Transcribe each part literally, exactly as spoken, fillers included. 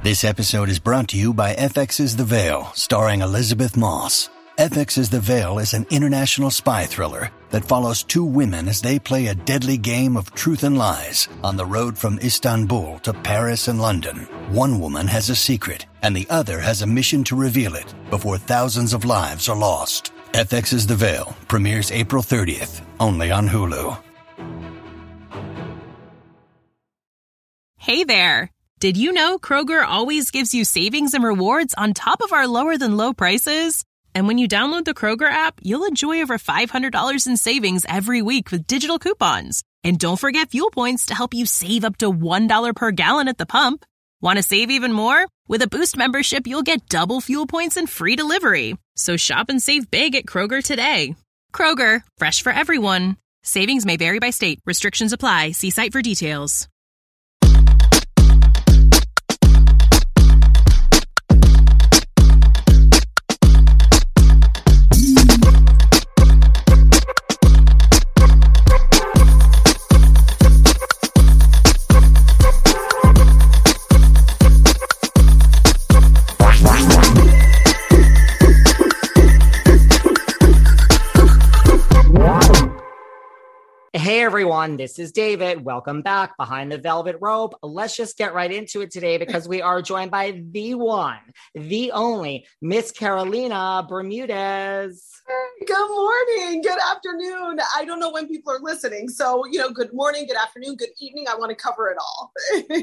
This episode is brought to you by F X's The Veil, starring Elizabeth Moss. F X's The Veil is an international spy thriller that follows two women as they play a deadly game of truth and lies on the road from Istanbul to Paris and London. One woman has a secret, and the other has a mission to reveal it before thousands of lives are lost. F X's The Veil premieres April thirtieth, only on Hulu. Hey there! Did you know Kroger always gives you savings and rewards on top of our lower-than-low prices? And when you download the Kroger app, you'll enjoy over five hundred dollars in savings every week with digital coupons. And don't forget fuel points to help you save up to one dollar per gallon at the pump. Want to save even more? With a Boost membership, you'll get double fuel points and free delivery. So shop and save big at Kroger today. Kroger, fresh for everyone. Savings may vary by state. Restrictions apply. See site for details. Hey everyone, this is David. Welcome back behind the velvet robe. Let's just get right into it today because we are joined by the one, the only Miss Carolina Bermudez. Good morning, good afternoon. I don't know when people are listening. So, you know, good morning, good afternoon, good evening. I want to cover it all.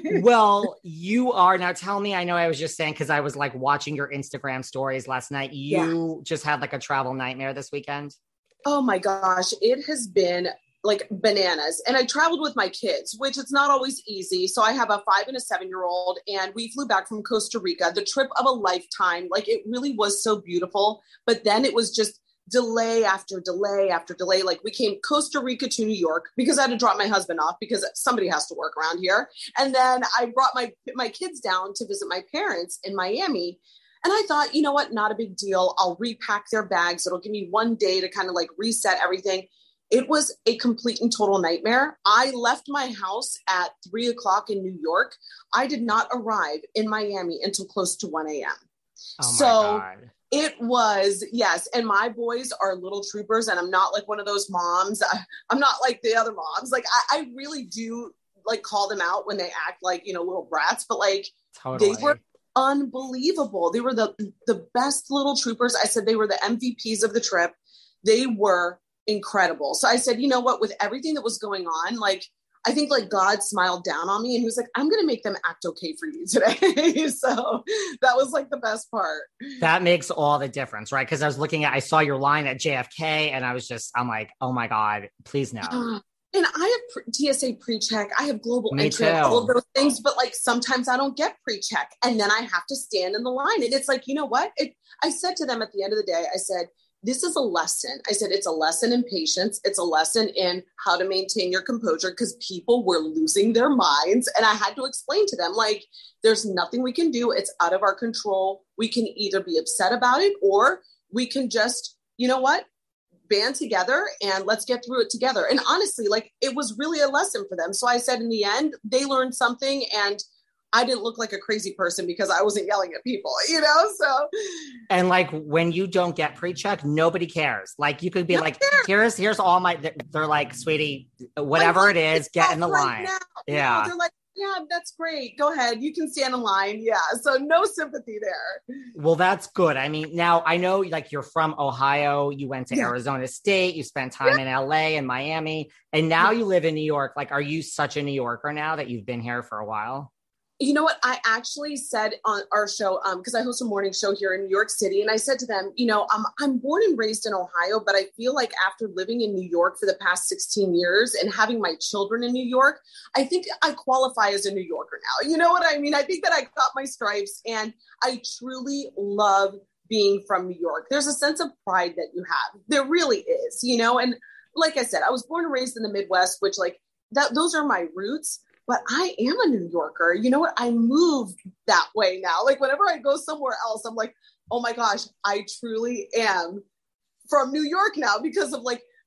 Well, you are. Now tell me, I know I was just saying, because I was like watching your Instagram stories last night. You yeah. just had like a travel nightmare this weekend. Oh my gosh, it has been like bananas. And I traveled with my kids, which it's not always easy. So I have a five and a seven-year-old, and we flew back from Costa Rica, the trip of a lifetime. Like it really was so beautiful. But then it was just delay after delay after delay. Like we came Costa Rica to New York because I had to drop my husband off because somebody has to work around here. And then I brought my, my kids down to visit my parents in Miami. And I thought, you know what, not a big deal. I'll repack their bags. It'll give me one day to kind of like reset everything. It was a complete and total nightmare. I left my house at three o'clock in New York. I did not arrive in Miami until close to one a.m. Oh my so God. It was, yes. And my boys are little troopers, and I'm not like one of those moms. I, I'm not like the other moms. Like I, I really do like call them out when they act like, you know, little brats, but like totally. They were unbelievable. They were the, the best little troopers. I said they were the M V Ps of the trip. They were incredible. So I said, you know what, with everything that was going on, like, I think like God smiled down on me and he was like, I'm going to make them act okay for you today. So that was like the best part. That makes all the difference, right? Because I was looking at, I saw your line at J F K and I was just, I'm like, oh my God, please no. And I have T S A pre-check. I have global Me entry, too. all of those things. But like sometimes I don't get pre-check and then I have to stand in the line. And it's like, you know what? It, I said to them at the end of the day, I said, this is a lesson. I said, it's a lesson in patience. It's a lesson in how to maintain your composure because people were losing their minds. And I had to explain to them, like, there's nothing we can do. It's out of our control. We can either be upset about it or we can just, you know what, band together and let's get through it together. And honestly, like, it was really a lesson for them. So I said, in the end, they learned something and I didn't look like a crazy person because I wasn't yelling at people, you know? So. And like, when you don't get pre-check, nobody cares. Like you could be No like, cares. here's, here's all my, they're like, sweetie, whatever like, it is, get in the right line. now. Yeah. You know, they're like, yeah, that's great. Go ahead. You can stand in line. Yeah. So no sympathy there. Well, that's good. I mean, now I know like you're from Ohio, you went to Yeah. Arizona State, you spent time Yeah. in L A and Miami, and now Yeah. you live in New York. Like, are you such a New Yorker now that you've been here for a while? You know what? I actually said on our show, um, because I host a morning show here in New York City, and I said to them, you know, I'm, I'm born and raised in Ohio, but I feel like after living in New York for the past sixteen years and having my children in New York, I think I qualify as a New Yorker now. You know what I mean? I think that I got my stripes, and I truly love being from New York. There's a sense of pride that you have. There really is, you know? And like I said, I was born and raised in the Midwest, which like that, those are my roots. But I am a New Yorker. You know what? I moved that way now. Like whenever I go somewhere else, I'm like, oh my gosh, I truly am from New York now because of like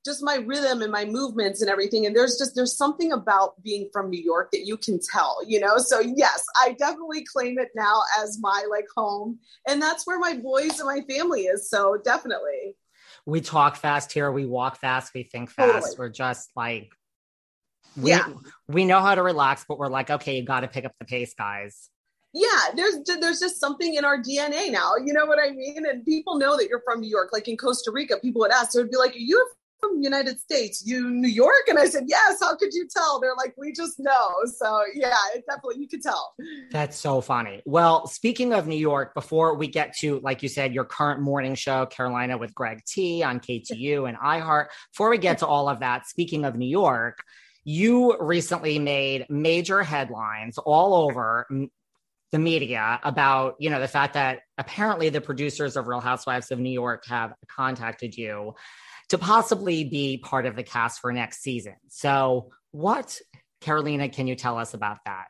just my rhythm and my movements and everything. And there's just, there's something about being from New York that you can tell, you know? So yes, I definitely claim it now as my like home. And that's where my boys and my family is. So definitely. We talk fast here. We walk fast. We think fast. Totally. We're just like, we, yeah, we know how to relax, but we're like, okay, you got to pick up the pace, guys. Yeah, there's there's just something in our D N A now. You know what I mean? And people know that you're from New York. Like in Costa Rica, people would ask, they would be like, you're from the United States, you New York? And I said, yes, how could you tell? They're like, we just know. So yeah, it definitely, you could tell. That's so funny. Well, speaking of New York, before we get to, like you said, your current morning show, Carolina with Greg T on K T U and iHeart, before we get to all of that, speaking of New York, you recently made major headlines all over the media about, you know, the fact that apparently the producers of Real Housewives of New York have contacted you to possibly be part of the cast for next season. So what, Carolina, can you tell us about that?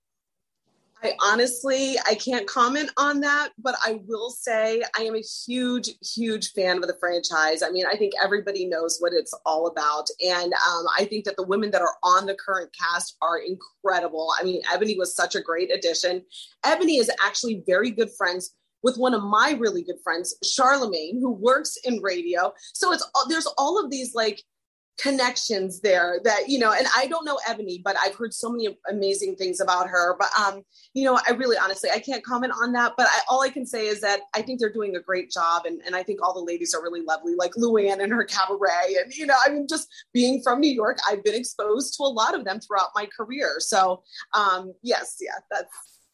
I honestly, I can't comment on that, but I will say I am a huge, huge fan of the franchise. I mean, I think everybody knows what it's all about. And um, I think that the women that are on the current cast are incredible. I mean, Ebony was such a great addition. Ebony is actually very good friends with one of my really good friends, Charlemagne, who works in radio. So it's there's all of these like connections there that, you know, and I don't know Ebony, but I've heard so many amazing things about her. But, um, you know, I really, honestly, I can't comment on that. But I, all I can say is that I think they're doing a great job. And, and I think all the ladies are really lovely, like Luann and her cabaret. And, you know, I mean, just being from New York, I've been exposed to a lot of them throughout my career. So, um, yes, yeah, that's.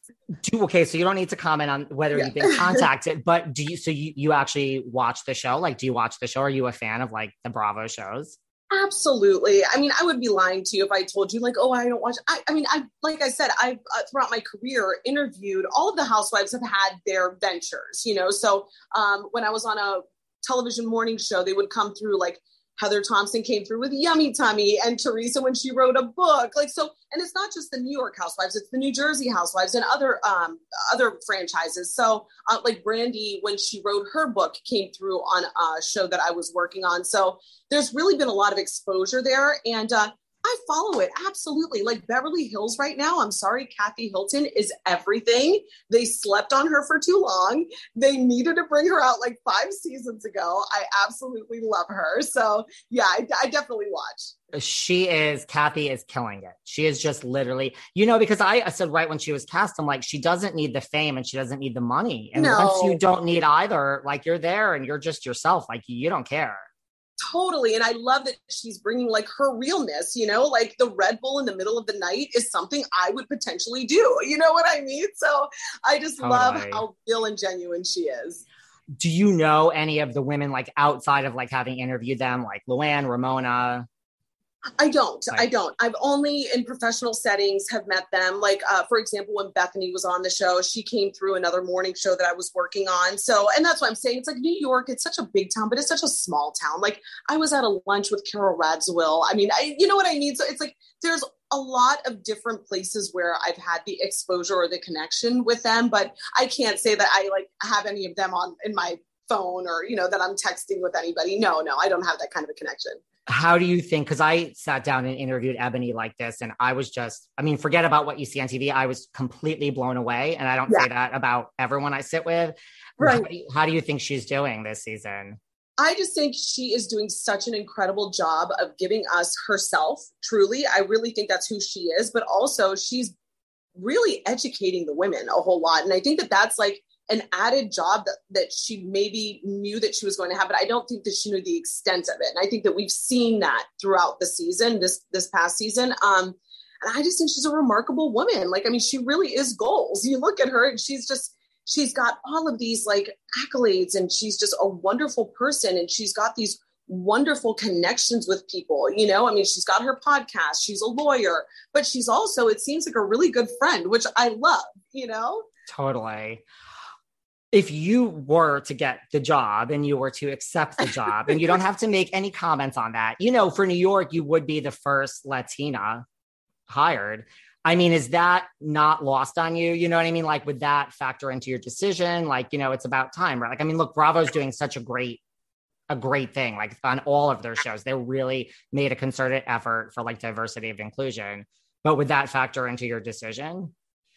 Do, okay, so you don't need to comment on whether Yeah. you've been contacted, but do you, so you, you actually watch the show? Like, do you watch the show? Are you a fan of like the Bravo shows? Absolutely. I mean, I would be lying to you if I told you like, oh, I don't watch. I, I mean, I like I said, I uh, throughout my career interviewed all of the housewives have had their ventures, you know. So um, when I was on a television morning show, they would come through like Heather Thompson came through with Yummy Tummy and Teresa when she wrote a book. Like so, and it's not just the New York housewives, it's the New Jersey housewives and other um, other franchises. So uh, like Brandy, when she wrote her book, came through on a show that I was working on. So there's really been a lot of exposure there. And uh, I follow it. Absolutely. Like Beverly Hills right now. I'm sorry. Kathy Hilton is everything. They slept on her for too long. They needed to bring her out like five seasons ago. I absolutely love her. So yeah, I, I definitely watch. She is, Kathy is killing it. She is just literally, you know, because I, I said right when she was cast, I'm like, she doesn't need the fame and she doesn't need the money. And No. once you don't need either, like you're there and you're just yourself. Like you don't care. Totally. And I love that she's bringing like her realness, you know, like the Red Bull in the middle of the night is something I would potentially do. You know what I mean? So I just Totally. love how real and genuine she is. Do you know any of the women like outside of like having interviewed them, like Luann, Ramona? I don't. Right. I don't. I've only in professional settings have met them. Like, uh, for example, when Bethany was on the show, she came through another morning show that I was working on. So, and that's what I'm saying. It's like New York, it's such a big town, but it's such a small town. Like I was at a lunch with Carol Radziwill. I mean, I, you know what I mean? So it's like, there's a lot of different places where I've had the exposure or the connection with them, but I can't say that I like have any of them on in my phone or, you know, that I'm texting with anybody. No, no, I don't have that kind of a connection. How do you think, because I sat down and interviewed Ebony like this and I was just, I mean, forget about what you see on T V. I was completely blown away. And I don't Yeah. say that about everyone I sit with. Right. How do, you, how do you think she's doing this season? I just think she is doing such an incredible job of giving us herself. Truly. I really think that's who she is, but also she's really educating the women a whole lot. And I think that that's like an added job that, that she maybe knew that she was going to have, but I don't think that she knew the extent of it. And I think that we've seen that throughout the season, this, this past season. Um, and I just think she's a remarkable woman. Like, I mean, she really is goals. You look at her and she's just, she's got all of these like accolades and she's just a wonderful person. And she's got these wonderful connections with people. You know, I mean, she's got her podcast, she's a lawyer, but she's also, it seems like a really good friend, which I love, you know? Totally. If you were to get the job and you were to accept the job and you don't have to make any comments on that, you know, for New York, you would be the first Latina hired. I mean, is that not lost on you? You know what I mean? Like, would that factor into your decision? Like, you know, it's about time, right? Like, I mean, look, Bravo's doing such a great a great thing. Like on all of their shows, they really made a concerted effort for like diversity of inclusion. But would that factor into your decision?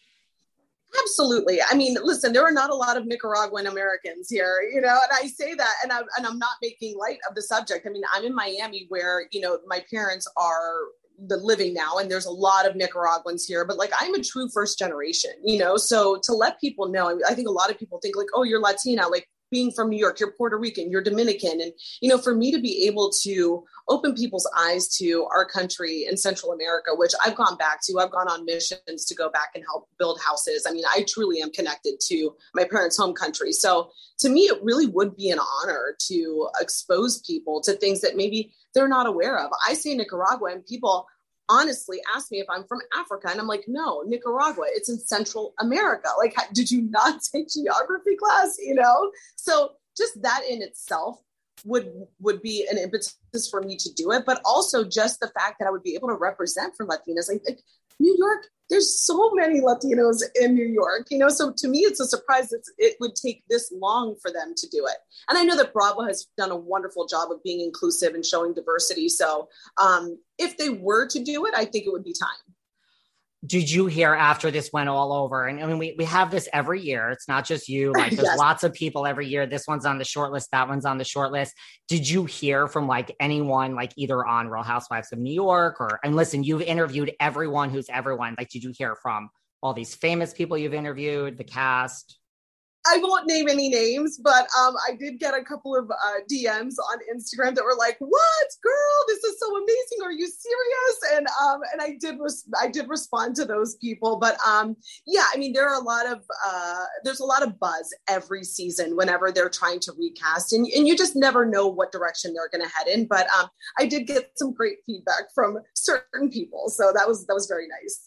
Absolutely. I mean, listen, there are not a lot of Nicaraguan Americans here, you know, and I say that, and I'm, and I'm not making light of the subject. I mean, I'm in Miami where, you know, my parents are the living now, and there's a lot of Nicaraguans here, but like, I'm a true first generation, you know, so to let people know, I, mean, I think a lot of people think like, oh, you're Latina, like being from New York, you're Puerto Rican, you're Dominican. And, you know, for me to be able to open people's eyes to our country in Central America, which I've gone back to, I've gone on missions to go back and help build houses. I mean, I truly am connected to my parents' home country. So to me, it really would be an honor to expose people to things that maybe they're not aware of. I say Nicaragua and people honestly ask me if I'm from Africa. And I'm like, no, Nicaragua, it's in Central America. Like, did you not take geography class? You know? So just that in itself would, would be an impetus for me to do it. But also just the fact that I would be able to represent for Latinas. Like, like New York, there's so many Latinos in New York, you know? So to me, it's a surprise that it would take this long for them to do it. And I know that Bravo has done a wonderful job of being inclusive and showing diversity. So um, if they were to do it, I think it would be time. Did you hear after this went all over? And I mean, we, we have this every year. It's not just you. Like there's yes. lots of people every year. This one's on the short list. That one's on the short list. Did you hear from like anyone, like either on Real Housewives of New York or, and listen, you've interviewed everyone who's everyone. Like, did you hear from all these famous people you've interviewed, the cast? I won't name any names, but um, I did get a couple of uh, D Ms on Instagram that were like, "What, girl? This is so amazing. Are you serious?" And um, and I did res- I did respond to those people, but um, yeah, I mean, there are a lot of uh, there's a lot of buzz every season whenever they're trying to recast, and and you just never know what direction they're going to head in. But um, I did get some great feedback from certain people, so that was that was very nice.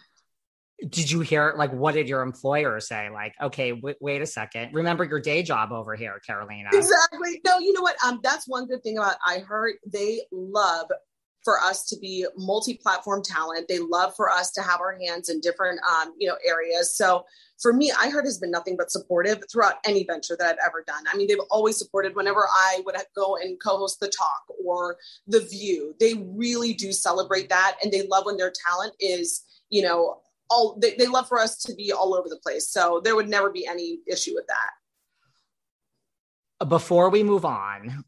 Did you hear, like, what did your employer say? Like, okay, w- wait a second. Remember your day job over here, Carolina. Exactly. No, you know what? Um, that's one good thing about iHeart. They love for us to be multi-platform talent. They love for us to have our hands in different, um, you know, areas. So for me, iHeart has been nothing but supportive throughout any venture that I've ever done. I mean, they've always supported whenever I would go and co-host The Talk or The View. They really do celebrate that. And they love when their talent is, you know, all they, they love for us to be all over the place. So there would never be any issue with that. Before we move on,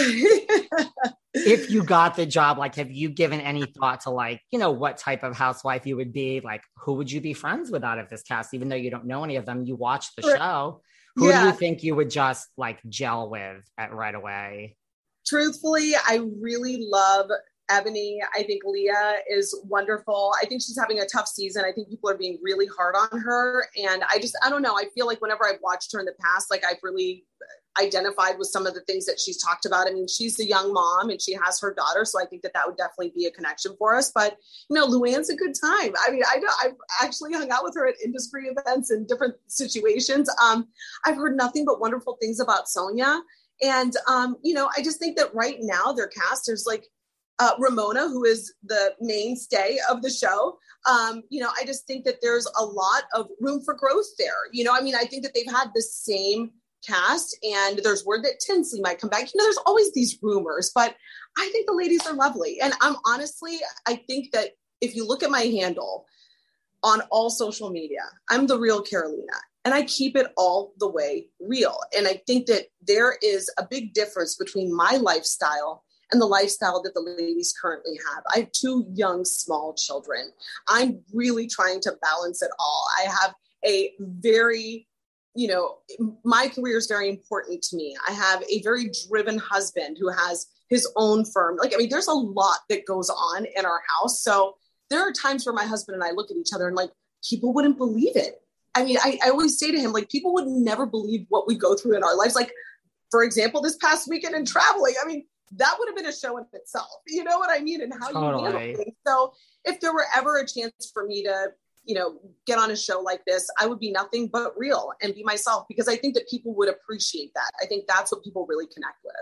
if you got the job, like, have you given any thought to like, you know, what type of housewife you would be? Like, who would you be friends with out of this cast? Even though you don't know any of them, you watch the show. Who yeah. do you think you would just like gel with at right away? Truthfully, I really love Ebony. I think Leah is wonderful. I think she's having a tough season. I think people are being really hard on her. And I just, I don't know. I feel like whenever I've watched her in the past, like I've really identified with some of the things that she's talked about. I mean, she's the young mom and she has her daughter. So I think that that would definitely be a connection for us. But, you know, Luann's a good time. I mean, I know I've actually hung out with her at industry events and different situations. Um, I've heard nothing but wonderful things about Sonia. And, um, you know, I just think that right now their cast, there's like, Uh, Ramona, who is the mainstay of the show. Um, you know, I just think that there's a lot of room for growth there. You know, I mean, I think that they've had the same cast and there's word that Tinsley might come back. You know, there's always these rumors, but I think the ladies are lovely. And I'm honestly, I think that if you look at my handle on all social media, I'm the real Carolina. And I keep it all the way real. And I think that there is a big difference between my lifestyle and the lifestyle that the ladies currently have. I have two young, small children. I'm really trying to balance it all. I have a very, you know, my career is very important to me. I have a very driven husband who has his own firm. Like, I mean, there's a lot that goes on in our house. So there are times where my husband and I look at each other and like, people wouldn't believe it. I mean, I, I always say to him, like, people would never believe what we go through in our lives. Like, for example, this past weekend in traveling, I mean, that would have been a show in itself. You know what I mean? And how totally. You handle things. So if there were ever a chance for me to, you know, get on a show like this, I would be nothing but real and be myself, because I think that people would appreciate that. I think that's what people really connect with.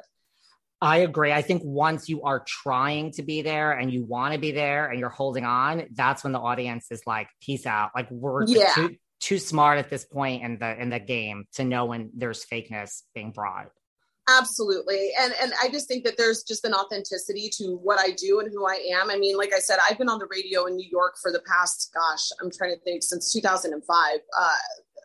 I agree. I think once you are trying to be there and you want to be there and you're holding on, that's when the audience is like, peace out. Like we're yeah. too, too smart at this point in the, in the game to know when there's fakeness being brought. Absolutely. And and I just think that there's just an authenticity to what I do and who I am. I mean, like I said, I've been on the radio in New York for the past, gosh, I'm trying to think, since two thousand five. Uh,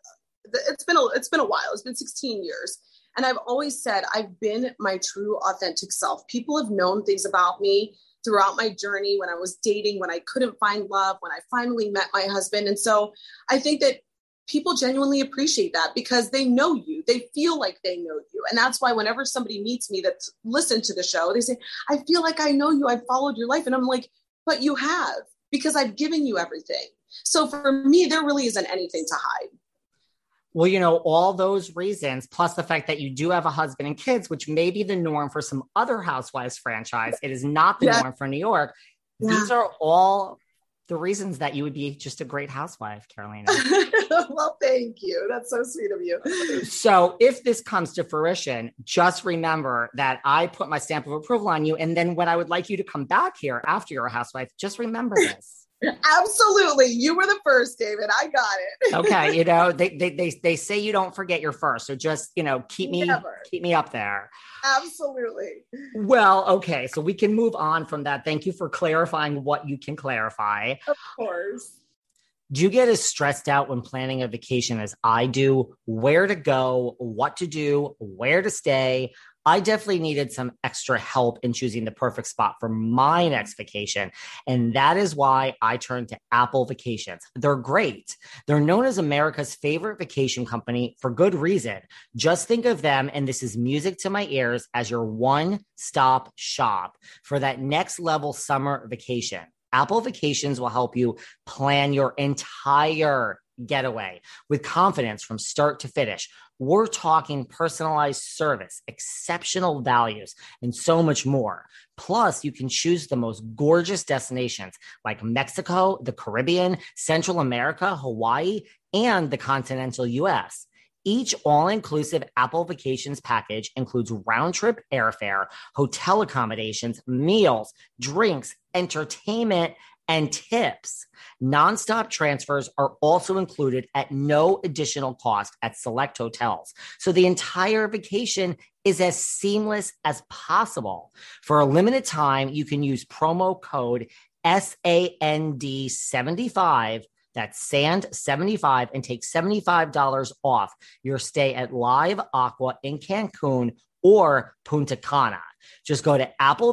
it's been a, it's been a while. It's been sixteen years. And I've always said I've been my true authentic self. People have known things about me throughout my journey, when I was dating, when I couldn't find love, when I finally met my husband. And so I think that people genuinely appreciate that because they know you, they feel like they know you. And that's why whenever somebody meets me that's listened to the show, they say, I feel like I know you, I've followed your life. And I'm like, but you have, because I've given you everything. So for me, there really isn't anything to hide. Well, you know, all those reasons, plus the fact that you do have a husband and kids, which may be the norm for some other Housewives franchise. It is not the yeah. norm for New York. Yeah. These are all the reasons that you would be just a great housewife, Carolina. Well, thank you. That's so sweet of you. So if this comes to fruition, just remember that I put my stamp of approval on you. And then when I would like you to come back here after you're a housewife, just remember this. Absolutely. You were the first, David. I got it. Okay. You know, they, they, they, they say you don't forget your first. So just, you know, keep me, Never. keep me up there. Absolutely. Well, okay. So we can move on from that. Thank you for clarifying what you can clarify. Of course. Do you get as stressed out when planning a vacation as I do? Where to go, what to do, where to stay? I definitely needed some extra help in choosing the perfect spot for my next vacation. And that is why I turned to Apple Vacations. They're great. They're known as America's favorite vacation company for good reason. Just think of them, and this is music to my ears, as your one-stop shop for that next level summer vacation. Apple Vacations will help you plan your entire getaway with confidence from start to finish. We're talking personalized service, exceptional values, and so much more. Plus, you can choose the most gorgeous destinations like Mexico, the Caribbean, Central America, Hawaii, and the continental U S. Each all-inclusive Apple Vacations package includes round-trip airfare, hotel accommodations, meals, drinks, entertainment, and tips. Nonstop transfers are also included at no additional cost at select hotels. So the entire vacation is as seamless as possible. For a limited time, you can use promo code S A N D seventy-five, that's sand seventy-five, and take seventy-five dollars off your stay at Live Aqua in Cancun or Punta Cana. Just go to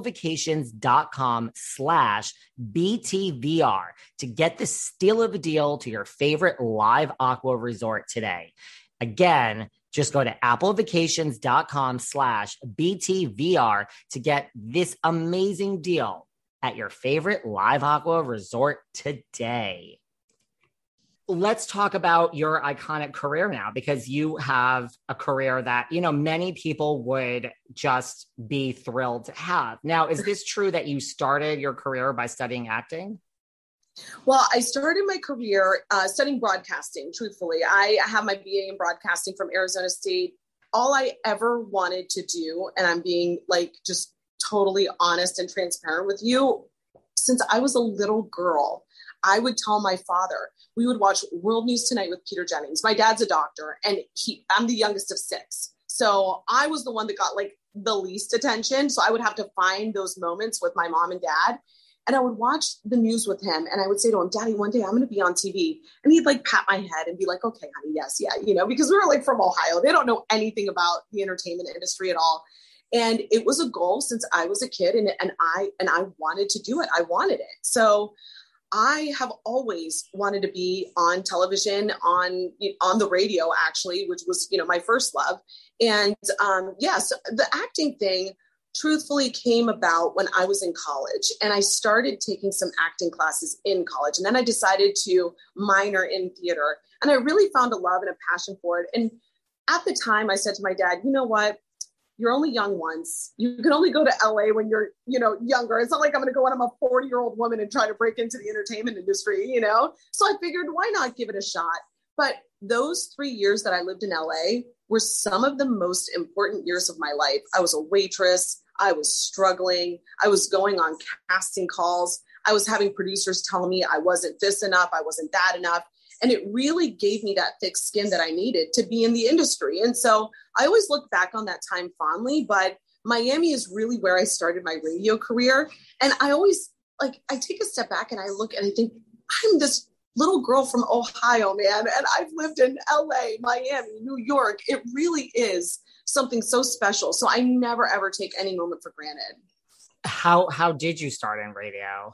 applevacations.com slash BTVR to get the steal of a deal to your favorite Live Aqua resort today. Again, just go to applevacations.com slash BTVR to get this amazing deal at your favorite Live Aqua resort today. Let's talk about your iconic career now, because you have a career that, you know, many people would just be thrilled to have. Now, is this true that you started your career by studying acting? Well, I started my career uh, studying broadcasting, truthfully. I have my B A in broadcasting from Arizona State. All I ever wanted to do, and I'm being like just totally honest and transparent with you, since I was a little girl, I would tell my father, we would watch World News Tonight with Peter Jennings. My dad's a doctor, and he, I'm the youngest of six. So I was the one that got like the least attention. So I would have to find those moments with my mom and dad. And I would watch the news with him. And I would say to him, Daddy, one day I'm going to be on T V. And he'd like pat my head and be like, okay, honey, yes, yeah. You know, because we were like from Ohio. They don't know anything about the entertainment industry at all. And it was a goal since I was a kid, and, and I, and I wanted to do it. I wanted it. So I have always wanted to be on television, on, on the radio, actually, which was, you know, my first love. And um, yes, the acting thing truthfully came about when I was in college, and I started taking some acting classes in college. And then I decided to minor in theater, and I really found a love and a passion for it. And at the time I said to my dad, you know what? You're only young once. You can only go to L A when you're, you know, younger. It's not like I'm going to go when I'm a forty year old woman and try to break into the entertainment industry, you know? So I figured, why not give it a shot? But those three years that I lived in L A were some of the most important years of my life. I was a waitress. I was struggling. I was going on casting calls. I was having producers tell me I wasn't this enough. I wasn't that enough. And it really gave me that thick skin that I needed to be in the industry. And so I always look back on that time fondly, but Miami is really where I started my radio career. And I always like, I take a step back and I look and I think, I'm this little girl from Ohio, man. And I've lived in L A, Miami, New York. It really is something so special. So I never, ever take any moment for granted. How, how did you start in radio?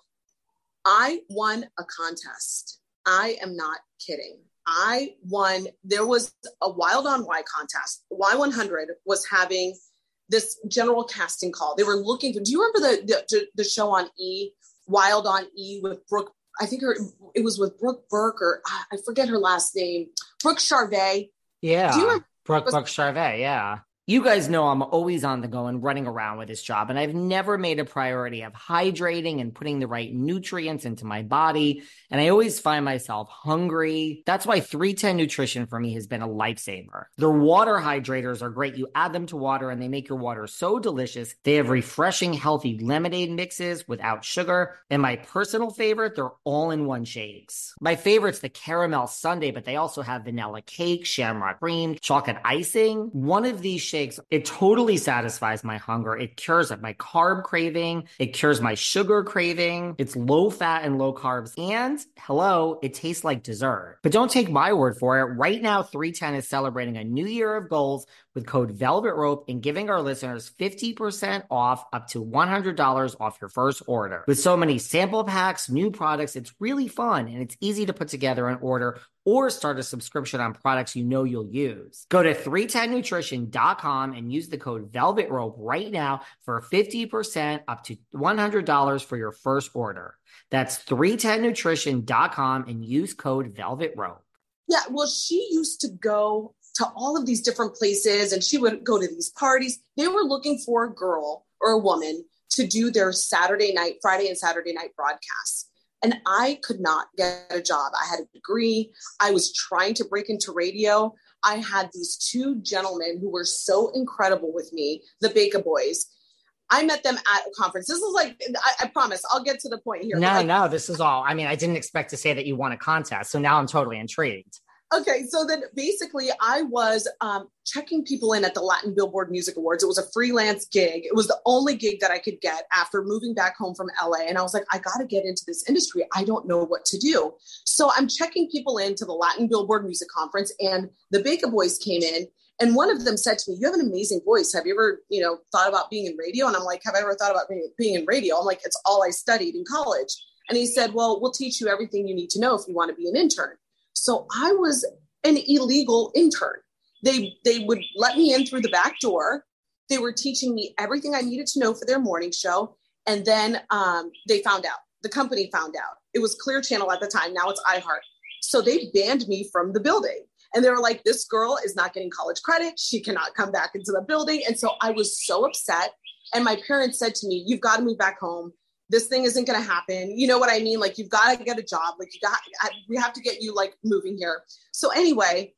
I won a contest. I am not kidding. I won. There was a Wild on Y contest. Y one hundred was having this general casting call. They were looking for, do you remember the, the, the show on E, Wild on E with Brooke? I think her, it was with Brooke Burke or I forget her last name, Brooke Charvet. Yeah. Do you remember? Brooke, Brooke Charvet. Yeah. You guys know I'm always on the go and running around with this job, and I've never made a priority of hydrating and putting the right nutrients into my body, and I always find myself hungry. That's why three ten Nutrition for me has been a lifesaver. Their water hydrators are great. You add them to water, and they make your water so delicious. They have refreshing, healthy lemonade mixes without sugar, and my personal favorite, they're all-in-one shakes. My favorite's the caramel sundae, but they also have vanilla cake, shamrock cream, chocolate icing. One of these shakes, it totally satisfies my hunger. It cures my carb craving. It cures my sugar craving. It's low fat and low carbs. And hello, it tastes like dessert. But don't take my word for it. Right now, three ten is celebrating a new year of goals with code Velvet Rope and giving our listeners fifty percent off up to one hundred dollars off your first order. With so many sample packs, new products, it's really fun and it's easy to put together an order or start a subscription on products you know you'll use. Go to three ten nutrition dot com and use the code Velvet Rope right now for fifty percent up to one hundred dollars for your first order. That's three ten nutrition dot com and use code Velvet Rope. Yeah, well, she used to go to all of these different places and she would go to these parties. They were looking for a girl or a woman to do their Saturday night, Friday and Saturday night broadcasts. And I could not get a job. I had a degree. I was trying to break into radio. I had these two gentlemen who were so incredible with me, the Baker Boys. I met them at a conference. This is like, I, I promise, I'll get to the point here. No, like, no, this is all. I mean, I didn't expect to say that you won a contest. So now I'm totally intrigued. Okay, so then basically I was um, checking people in at the Latin Billboard Music Awards. It was a freelance gig. It was the only gig that I could get after moving back home from L A. And I was like, I got to get into this industry. I don't know what to do. So I'm checking people into the Latin Billboard Music Conference, and the Baker Boys came in. And one of them said to me, you have an amazing voice. Have you ever, you know, thought about being in radio? And I'm like, have I ever thought about being, being in radio? I'm like, it's all I studied in college. And he said, well, we'll teach you everything you need to know if you want to be an intern. So I was an illegal intern. They they would let me in through the back door. They were teaching me everything I needed to know for their morning show. And then um, they found out. The company found out. It was Clear Channel at the time. Now it's iHeart. So they banned me from the building. And they were like, this girl is not getting college credit. She cannot come back into the building. And so I was so upset. And my parents said to me, you've got to move back home. This thing isn't going to happen. You know what I mean? Like, you've got to get a job. Like, you got, we have to get you like moving here. So anyway,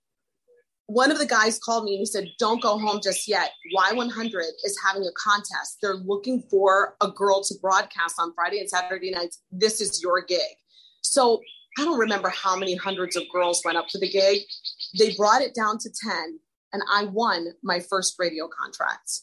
one of the guys called me and he said, don't go home just yet. Y one hundred is having a contest. They're looking for a girl to broadcast on Friday and Saturday nights. This is your gig. So I don't remember how many hundreds of girls went up to the gig. They brought it down to ten and I won my first radio contract.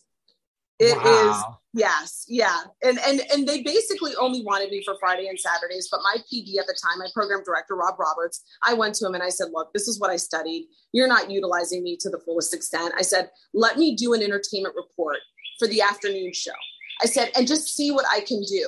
It wow. is, yes, yeah. And, and and they basically only wanted me for Friday and Saturdays, but my P D at the time, my program director, Rob Roberts, I went to him and I said, look, this is what I studied. You're not utilizing me to the fullest extent. I said, let me do an entertainment report for the afternoon show. I said, and just see what I can do.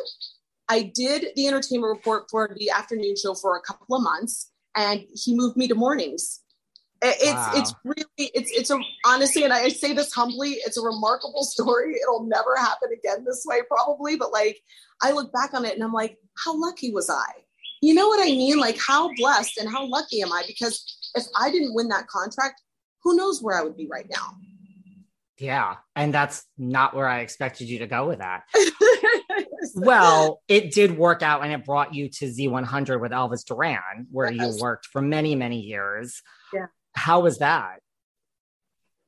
I did the entertainment report for the afternoon show for a couple of months and he moved me to mornings. It's wow. it's really it's it's a honestly, and I say this humbly, it's a remarkable story. It'll never happen again this way, probably. But like, I look back on it and I'm like, how lucky was I? You know what I mean? Like, how blessed and how lucky am I? Because if I didn't win that contract, who knows where I would be right now? Yeah, and that's not where I expected you to go with that. Well, it did work out, and it brought you to Z one hundred with Elvis Duran, where yes. you worked for many, many years. Yeah. How was that?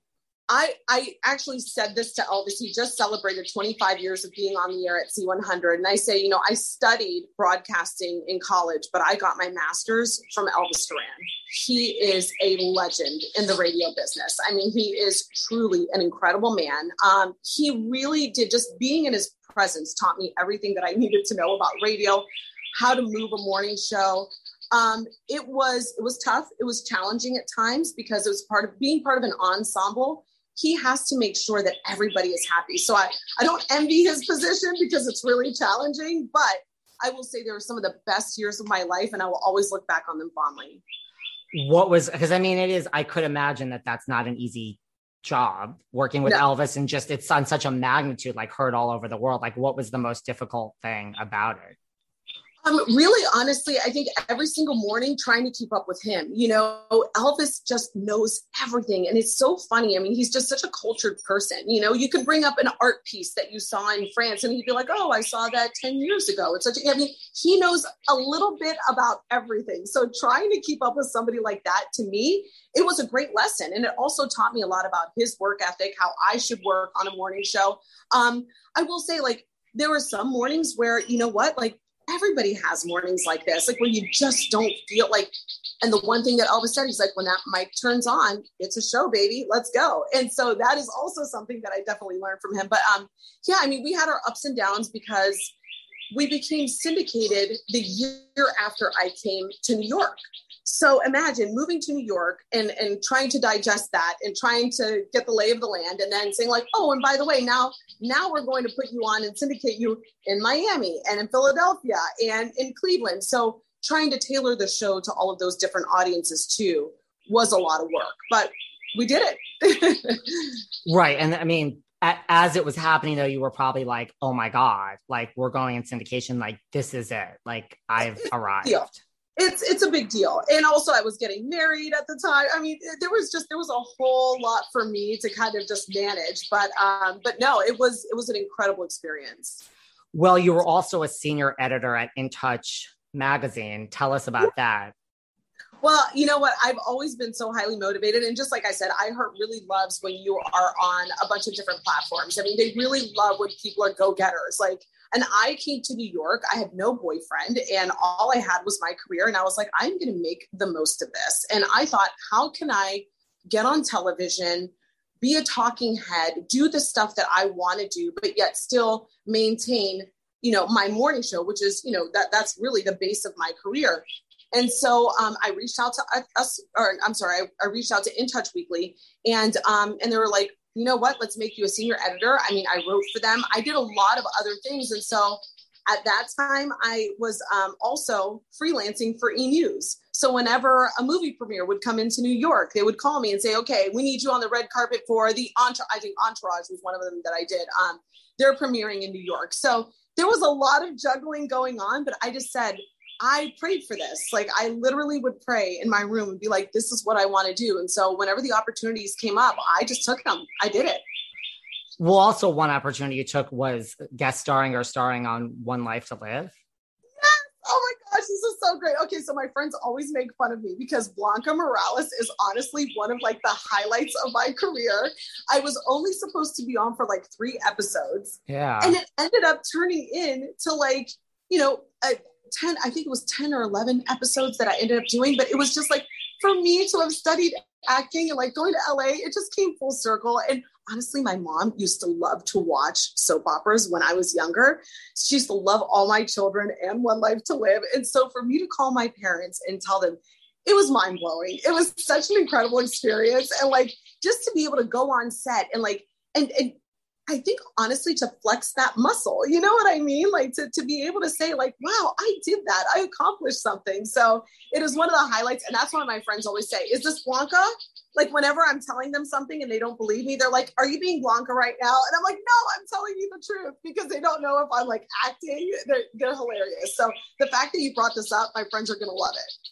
I, I actually said this to Elvis. He just celebrated twenty-five years of being on the air at C one hundred. And I say, you know, I studied broadcasting in college, but I got my master's from Elvis Duran. He is a legend in the radio business. I mean, he is truly an incredible man. Um, he really did, just being in his presence taught me everything that I needed to know about radio, how to move a morning show. Um, it was, it was tough. It was challenging at times because it was part of being part of an ensemble. He has to make sure that everybody is happy. So I, I don't envy his position because it's really challenging, but I will say they were some of the best years of my life and I will always look back on them fondly. What was, because I mean, it is, I could imagine that that's not an easy job working with no. Elvis, and just, it's on such a magnitude, like heard all over the world. Like, what was the most difficult thing about it? Um, really, honestly, I think every single morning trying to keep up with him, you know, Elvis just knows everything. And it's so funny. I mean, he's just such a cultured person. You know, you could bring up an art piece that you saw in France and he'd be like, oh, I saw that ten years ago. It's such a, I mean, he knows a little bit about everything. So trying to keep up with somebody like that, to me, it was a great lesson. And it also taught me a lot about his work ethic, how I should work on a morning show. Um, I will say, like, there were some mornings where, you know what, like, everybody has mornings like this, like where you just don't feel like, and the one thing that Elvis said, he's like, when that mic turns on, it's a show, baby, let's go. And so that is also something that I definitely learned from him. But um, yeah, I mean, we had our ups and downs because we became syndicated the year after I came to New York. So imagine moving to New York and, and trying to digest that and trying to get the lay of the land and then saying like, oh, and by the way, now, now we're going to put you on and syndicate you in Miami and in Philadelphia and in Cleveland. So trying to tailor the show to all of those different audiences too was a lot of work, but we did it. Right. And I mean, as it was happening though, you were probably like, oh my God, like we're going in syndication. Like, this is it. Like I've arrived. Yeah. It's it's a big deal. And also I was getting married at the time. I mean, there was just, there was a whole lot for me to kind of just manage, but, um, but no, it was, it was an incredible experience. Well, you were also a senior editor at In Touch magazine. Tell us about that. Well, you know what? I've always been so highly motivated. And just like I said, iHeart really loves when you are on a bunch of different platforms. I mean, they really love when people are go-getters. Like, and I came to New York, I had no boyfriend and all I had was my career. And I was like, I'm going to make the most of this. And I thought, how can I get on television, be a talking head, do the stuff that I want to do, but yet still maintain, you know, my morning show, which is, you know, that that's really the base of my career. And so um, I reached out to us, or I'm sorry, I, I reached out to In Touch Weekly, and um, and they were like, you know what, let's make you a senior editor. I mean, I wrote for them. I did a lot of other things. And so at that time, I was um, also freelancing for E! News. So whenever a movie premiere would come into New York, they would call me and say, okay, we need you on the red carpet for the Entourage. I think Entourage was one of them that I did. Um, they're premiering in New York. So there was a lot of juggling going on, but I just said, I prayed for this. Like I literally would pray in my room and be like, this is what I want to do. And so whenever the opportunities came up, I just took them. I did it. Well, also one opportunity you took was guest starring or starring on One Life to Live. Yes. Oh my gosh, this is so great. Okay, so my friends always make fun of me because Blanca Morales is honestly one of like the highlights of my career. I was only supposed to be on for like three episodes. Yeah. And it ended up turning into like, you know, a ten, I think it was ten or eleven episodes that I ended up doing, but it was just like, for me to have studied acting and like going to L A, it just came full circle. And honestly, my mom used to love to watch soap operas when I was younger. She used to love All My Children and One Life to Live. And so for me to call my parents and tell them, it was mind blowing. It was such an incredible experience. And like, just to be able to go on set and like, and, and I think honestly to flex that muscle, you know what I mean? Like to, to be able to say like, wow, I did that. I accomplished something. So it is one of the highlights. And that's why my friends always say, is this Blanca? Like whenever I'm telling them something and they don't believe me, they're like, are you being Blanca right now? And I'm like, no, I'm telling you the truth, because they don't know if I'm like acting. They're, they're hilarious. So the fact that you brought this up, my friends are going to love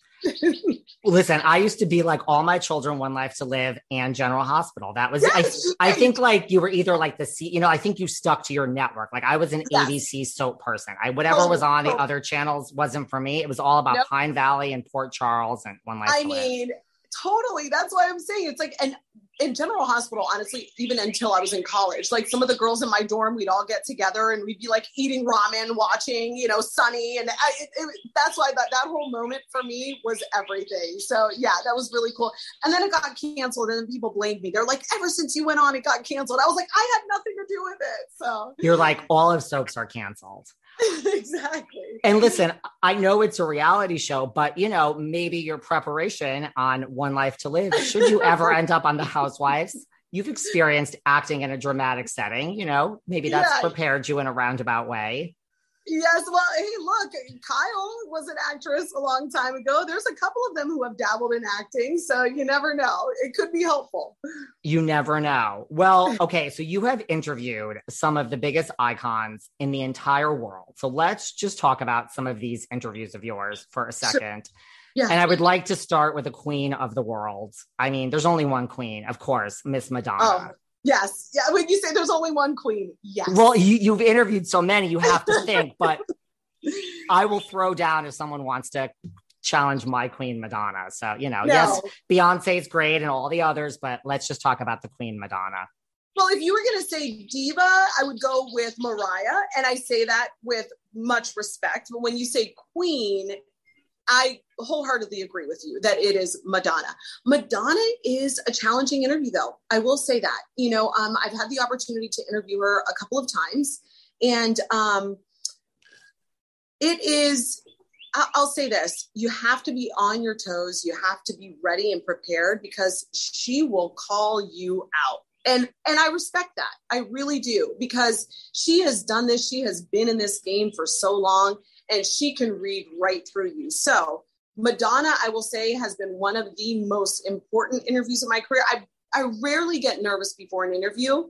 it. Listen, I used to be like All My Children, One Life to Live, and General Hospital. That was, yes, I, I think like you were either like the C, you know, I think you stuck to your network. Like I was an yes. A B C soap person. I, whatever oh, was on the oh. other channels wasn't for me. It was all about nope. Pine Valley and Port Charles and One Life I to mean, Live. Totally. That's why I'm saying it's like, and in General Hospital, honestly, even until I was in college, like some of the girls in my dorm, we'd all get together and we'd be like eating ramen, watching, you know, Sunny. And I, it, it, that's why that, that whole moment for me was everything. So yeah, that was really cool. And then it got canceled and then people blamed me. They're like, ever since you went on, it got canceled. I was like, I had nothing to do with it. So you're like, all of soaps are canceled. Exactly. And listen, I know it's a reality show, but you know, maybe your preparation on One Life to Live, should you ever end up on The Housewives, you've experienced acting in a dramatic setting, you know, maybe that's yeah. prepared you in a roundabout way. Yes. Well, hey, look, Kyle was an actress a long time ago. There's a couple of them who have dabbled in acting. So you never know. It could be helpful. You never know. Well, okay. So you have interviewed some of the biggest icons in the entire world. So let's just talk about some of these interviews of yours for a second. Sure. Yeah. And I would like to start with the queen of the world. I mean, there's only one queen, of course, Miss Madonna. Oh. Yes. Yeah. When you say there's only one queen. Yes. Well, you, you've interviewed so many, you have to think, but I will throw down if someone wants to challenge my queen Madonna. So, you know, no. yes, Beyonce's great and all the others, but let's just talk about the queen Madonna. Well, if you were going to say diva, I would go with Mariah. And I say that with much respect. But when you say queen, I wholeheartedly agree with you that it is Madonna. Madonna is a challenging interview, though. I will say that. You know, um, I've had the opportunity to interview her a couple of times. And um, it is, I'll say this, you have to be on your toes. You have to be ready and prepared because she will call you out. And and I respect that. I really do, because she has done this. She has been in this game for so long. And she can read right through you. So Madonna, I will say, has been one of the most important interviews of my career. I, I rarely get nervous before an interview.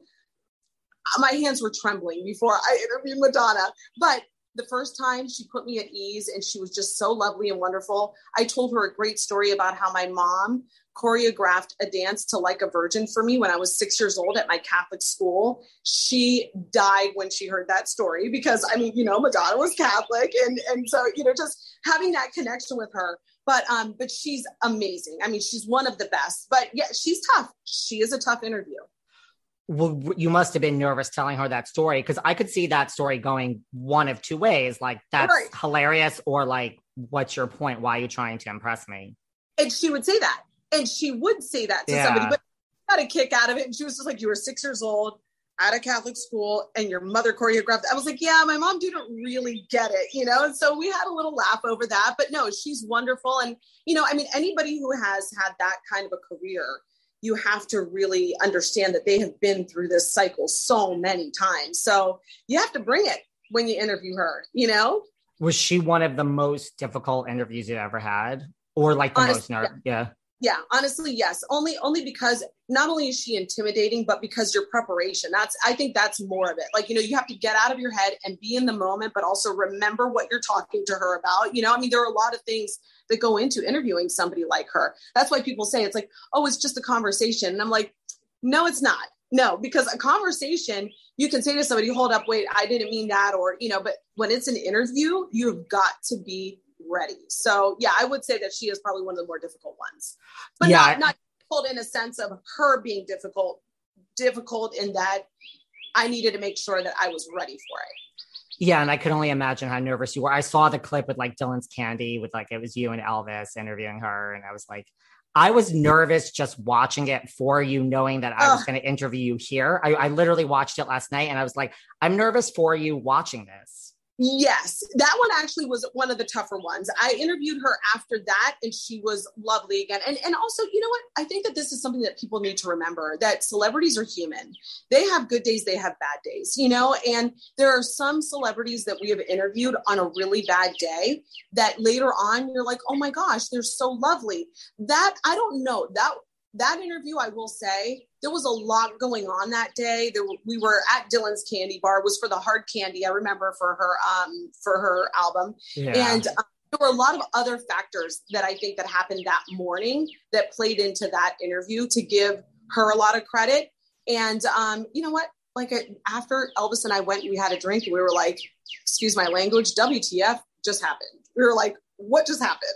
My hands were trembling before I interviewed Madonna. But the first time she put me at ease and she was just so lovely and wonderful. I told her a great story about how my mom choreographed a dance to Like a Virgin for me when I was six years old at my Catholic school. She died when she heard that story because, I mean, you know, Madonna was Catholic. And, and so, you know, just having that connection with her. But um, but she's amazing. I mean, she's one of the best. But yeah, she's tough. She is a tough interview. Well, you must have been nervous telling her that story, because I could see that story going one of two ways. Like, that's right. Hilarious, or like, what's your point? Why are you trying to impress me? And she would say that. And she would say that to yeah. somebody, but got a kick out of it. And she was just like, you were six years old at a Catholic school and your mother choreographed. I was like, yeah, my mom didn't really get it, you know? And so we had a little laugh over that, but no, she's wonderful. And, you know, I mean, anybody who has had that kind of a career, you have to really understand that they have been through this cycle so many times. So you have to bring it when you interview her, you know? Was she one of the most difficult interviews you ever had? Or like the Honestly, most nerve? Yeah. yeah. Yeah, honestly, yes. Only only because not only is she intimidating, but because your preparation. That's I think that's more of it. Like, you know, you have to get out of your head and be in the moment, but also remember what you're talking to her about. You know, I mean, there are a lot of things that go into interviewing somebody like her. That's why people say it's like, oh, it's just a conversation. And I'm like, no, it's not. No, because a conversation, you can say to somebody, hold up, wait, I didn't mean that. Or, you know, but when it's an interview, you've got to be ready. So yeah, I would say that she is probably one of the more difficult ones, but yeah. not, not difficult in a sense of her being difficult, difficult in that I needed to make sure that I was ready for it. Yeah. And I could only imagine how nervous you were. I saw the clip with like Dylan's Candy with like, it was you and Elvis interviewing her. And I was like, I was nervous just watching it for you, knowing that I was uh, going to interview you here. I, I literally watched it last night and I was like, I'm nervous for you watching this. Yes, that one actually was one of the tougher ones. I interviewed her after that and she was lovely again. And and also, you know what? I think that this is something that people need to remember, that celebrities are human. They have good days, they have bad days, you know, and there are some celebrities that we have interviewed on a really bad day that later on you're like, oh my gosh, they're so lovely. That, I don't know, that That interview, I will say, there was a lot going on that day. There, we were at Dylan's Candy Bar. It was for the Hard Candy, I remember, for her um, for her album. Yeah. And um, there were a lot of other factors that I think that happened that morning that played into that interview to give her a lot of credit. And um, you know what? Like after Elvis and I went, we had a drink. And we were like, excuse my language, W T F just happened. We were like, what just happened?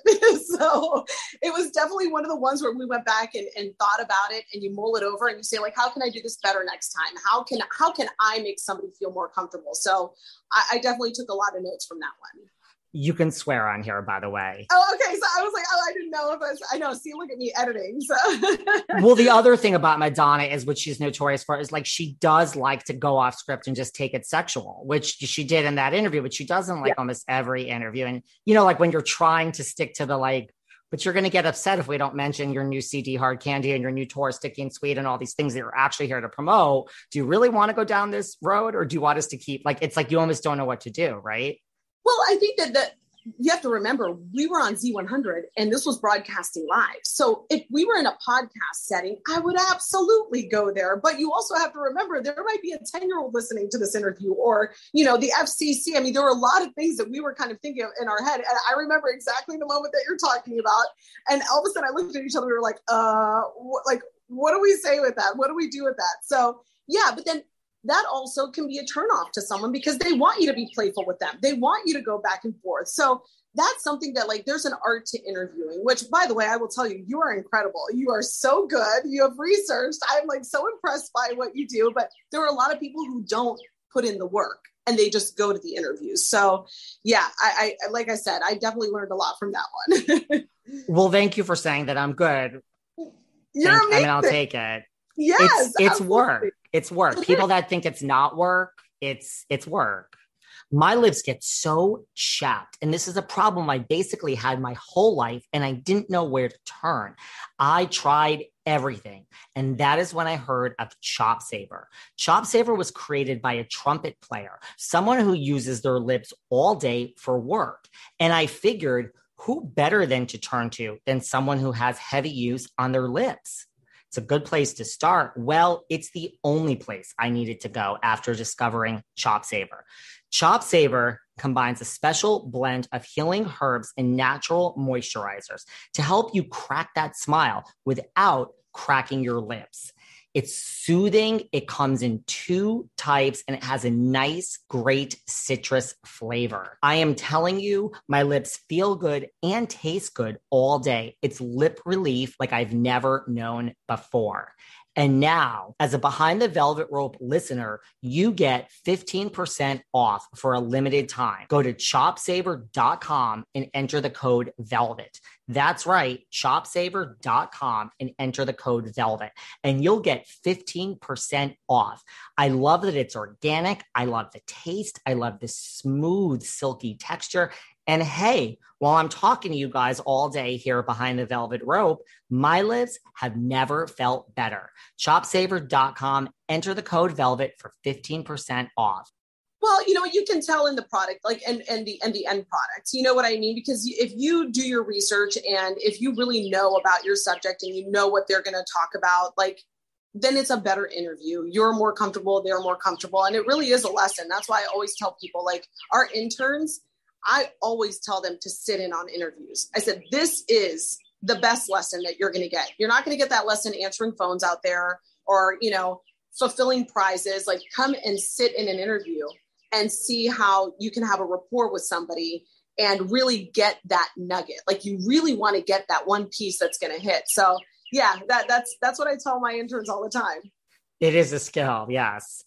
So it was definitely one of the ones where we went back and, and thought about it, and you mull it over and you say, like, how can I do this better next time? How can, how can I make somebody feel more comfortable? So I, I definitely took a lot of notes from that one. You can swear on here, by the way. Oh, okay. So I was like, oh, I didn't know if I was, I know, see, look at me editing. So well, the other thing about Madonna is what she's notorious for is like, she does like to go off script and just take it sexual, which she did in that interview, but she doesn't like yeah. almost every interview. And, you know, like when you're trying to stick to the, like, but you're going to get upset if we don't mention your new C D, Hard Candy, and your new tour, Sticky and Sweet, and all these things that you're actually here to promote. Do you really want to go down this road, or do you want us to keep, like, it's like, you almost don't know what to do, right? Well, I think that that you have to remember, we were on Z one hundred and this was broadcasting live. So if we were in a podcast setting, I would absolutely go there. But you also have to remember, there might be a ten year old listening to this interview, or, you know, the F C C. I mean, there were a lot of things that we were kind of thinking of in our head. And I remember exactly the moment that you're talking about. And all of a sudden I looked at each other, we were like, uh, wh- like, what do we say with that? What do we do with that? So yeah, but then that also can be a turnoff to someone because they want you to be playful with them. They want you to go back and forth. So that's something that, like, there's an art to interviewing, which, by the way, I will tell you, you are incredible. You are so good. You have researched. I'm like so impressed by what you do, but there are a lot of people who don't put in the work and they just go to the interviews. So yeah, I, I like I said, I definitely learned a lot from that one. Well, thank you for saying that I'm good. You're Thank, amazing. I mean, I'll take it. Yes, it's, it's work. It's work. People that think it's not work, it's it's work. My lips get so chapped, and this is a problem I basically had my whole life, and I didn't know where to turn. I tried everything, and that is when I heard of Chop Saver. Chop Saver was created by a trumpet player, someone who uses their lips all day for work. And I figured, who better than to turn to than someone who has heavy use on their lips? It's a good place to start. Well, it's the only place I needed to go after discovering Chop Saver. Chop Saver combines a special blend of healing herbs and natural moisturizers to help you crack that smile without cracking your lips. It's soothing. It comes in two types and it has a nice, great citrus flavor. I am telling you, my lips feel good and taste good all day. It's lip relief like I've never known before. And now, as a Behind the Velvet Rope listener, you get fifteen percent off for a limited time. Go to chop saver dot com and enter the code VELVET. That's right, chop saver dot com and enter the code VELVET, and you'll get fifteen percent off. I love that it's organic. I love the taste. I love the smooth, silky texture. And hey, while I'm talking to you guys all day here Behind the Velvet Rope, my lips have never felt better. chop saver dot com, enter the code VELVET for fifteen percent off. Well, you know, you can tell in the product, like, and, and the, and the end product, you know what I mean? Because if you do your research and if you really know about your subject and you know what they're going to talk about, like, then it's a better interview. You're more comfortable. They're more comfortable. And it really is a lesson. That's why I always tell people, like, our interns, I always tell them to sit in on interviews. I said, this is the best lesson that you're going to get. You're not going to get that lesson answering phones out there or, you know, fulfilling prizes. Like, come and sit in an interview and see how you can have a rapport with somebody and really get that nugget. Like, you really want to get that one piece that's going to hit. So yeah, that that's, that's what I tell my interns all the time. It is a skill. Yes.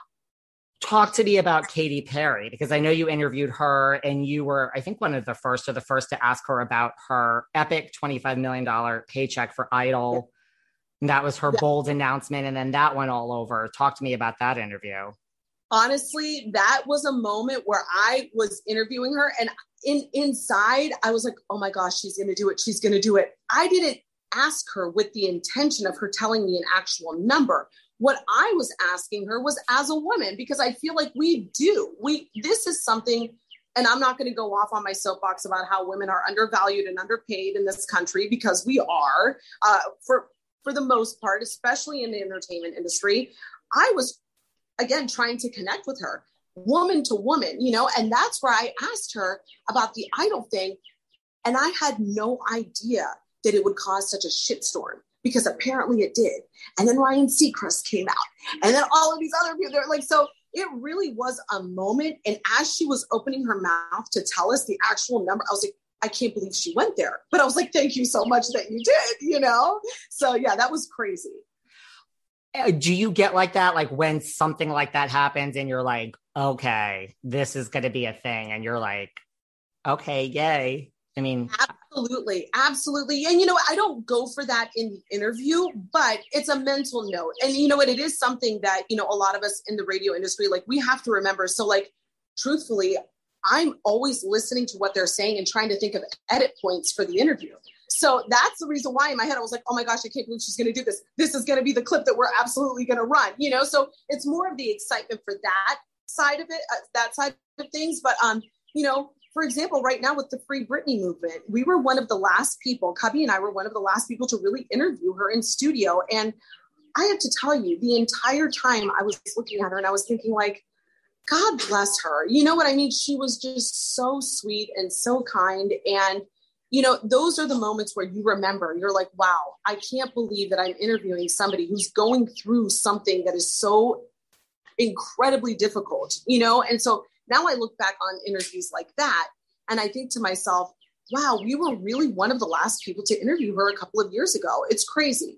Talk to me about Katy Perry, because I know you interviewed her and you were, I think, one of the first or the first to ask her about her epic twenty-five million dollars paycheck for Idol. And that was her yeah. bold announcement. And then that went all over. Talk to me about that interview. Honestly, that was a moment where I was interviewing her and in inside, I was like, oh my gosh, she's going to do it. She's going to do it. I didn't ask her with the intention of her telling me an actual number. What I was asking her was as a woman, because I feel like we do. We this is something, and I'm not going to go off on my soapbox about how women are undervalued and underpaid in this country, because we are, uh, for for the most part, especially in the entertainment industry. I was, again, trying to connect with her, woman to woman, you know, and that's where I asked her about the Idol thing. And I had no idea that it would cause such a shitstorm, because apparently it did. And then Ryan Seacrest came out, and then all of these other people, they're like, so it really was a moment. And as she was opening her mouth to tell us the actual number, I was like, I can't believe she went there. But I was like, thank you so much that you did, you know? So yeah, that was crazy. Do you get like that? Like when something like that happens and you're like, okay, this is going to be a thing. And you're like, okay, yay. I mean, absolutely. Absolutely. And you know, I don't go for that in the interview, but it's a mental note. And you know what, it is something that, you know, a lot of us in the radio industry, like we have to remember. So like, truthfully, I'm always listening to what they're saying and trying to think of edit points for the interview. So that's the reason why in my head, I was like, oh my gosh, I can't believe she's going to do this. This is going to be the clip that we're absolutely going to run, you know? So it's more of the excitement for that side of it, uh, that side of things. But, um, you know, for example, right now with the Free Britney movement, we were one of the last people, Cubby and I were one of the last people to really interview her in studio. And I have to tell you, the entire time I was looking at her and I was thinking like, God bless her. You know what I mean? She was just so sweet and so kind. And, you know, those are the moments where you remember, you're like, wow, I can't believe that I'm interviewing somebody who's going through something that is so incredibly difficult, you know? And so now I look back on interviews like that, and I think to myself, wow, we were really one of the last people to interview her a couple of years ago. It's crazy.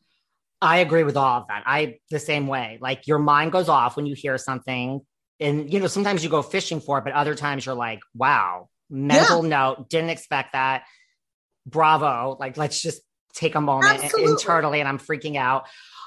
I agree with all of that. I, the same way, like your mind goes off when you hear something. And, you know, sometimes you go fishing for it, but other times you're like, wow, mental yeah. note, didn't expect that. Bravo. Like, let's just take a moment Absolutely. internally, and I'm freaking out.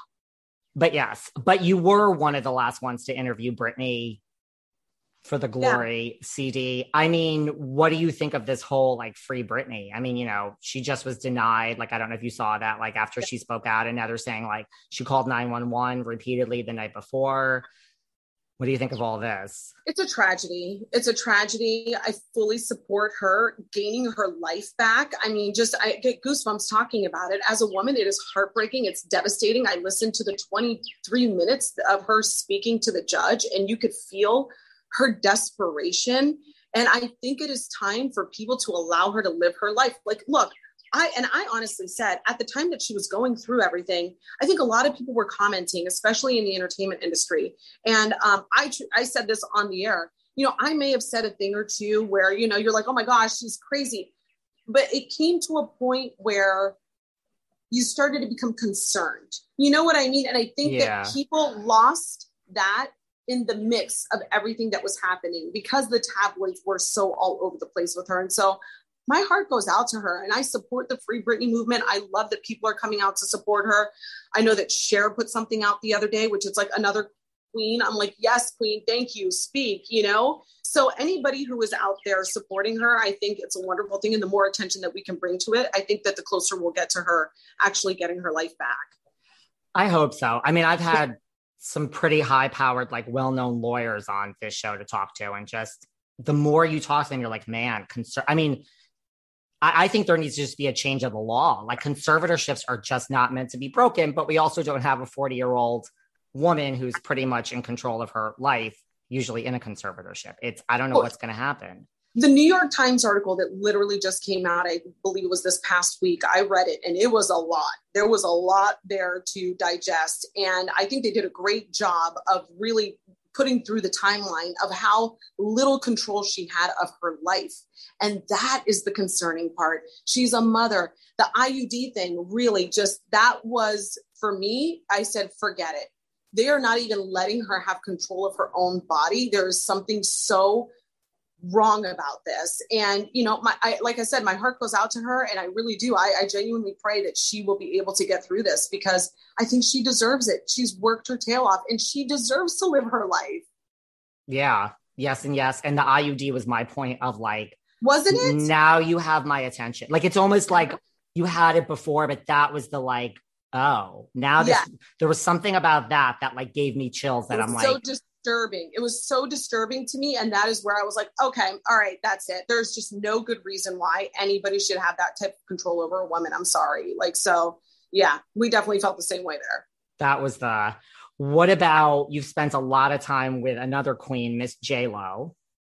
But yes, but you were one of the last ones to interview Britney for the Glory yeah. C D. I mean, what do you think of this whole like Free Britney? I mean, you know, she just was denied. Like, I don't know if you saw that, like after yeah. she spoke out, and now they're saying like she called nine one one repeatedly the night before. What do you think of all this? It's a tragedy. It's a tragedy. I fully support her gaining her life back. I mean, just I get goosebumps talking about it. As a woman, it is heartbreaking. It's devastating. I listened to the twenty-three minutes of her speaking to the judge, and you could feel her desperation. And I think it is time for people to allow her to live her life. Like, look, I, and I honestly said at the time that she was going through everything, I think a lot of people were commenting, especially in the entertainment industry. And um, I, I said this on the air, you know, I may have said a thing or two where, you know, you're like, oh my gosh, she's crazy. But it came to a point where you started to become concerned. You know what I mean? And I think yeah. that people lost that in the mix of everything that was happening because the tabloids were so all over the place with her. And so my heart goes out to her, and I support the Free Britney movement. I love that people are coming out to support her. I know that Cher put something out the other day, which is like another queen. I'm like, yes, queen, thank you, speak, you know? So anybody who is out there supporting her, I think it's a wonderful thing. And the more attention that we can bring to it, I think that the closer we'll get to her actually getting her life back. I hope so. I mean, I've had some pretty high powered, like well-known lawyers on this show to talk to. And just the more you talk to them, you're like, man, concern. I mean, I think there needs to just be a change of the law. Like conservatorships are just not meant to be broken, but we also don't have a forty year old woman who's pretty much in control of her life, usually in a conservatorship. It's, I don't know what's going to happen. The New York Times article that literally just came out, I believe it was this past week, I read it and it was a lot. There was a lot there to digest. And I think they did a great job of really putting through the timeline of how little control she had of her life. And that is the concerning part. She's a mother. The I U D thing really just, that was, for me, I said, forget it. They are not even letting her have control of her own body. There is something so wrong about this. And, you know, my, I, like I said, my heart goes out to her, and I really do. I, I genuinely pray that she will be able to get through this, because I think she deserves it. She's worked her tail off, and she deserves to live her life. Yeah. Yes. And yes. And the I U D was my point of like, wasn't it? Now you have my attention. Like, it's almost like you had it before, but that was the like, oh, now this, yeah. there was something about that that like gave me chills that I'm so like, so disturbing. It was so disturbing to me. And that is where I was like, okay, all right, that's it. There's just no good reason why anybody should have that type of control over a woman. I'm sorry. Like, so yeah, we definitely felt the same way there. That was the, what about, you've spent a lot of time with another queen, Miss J-Lo.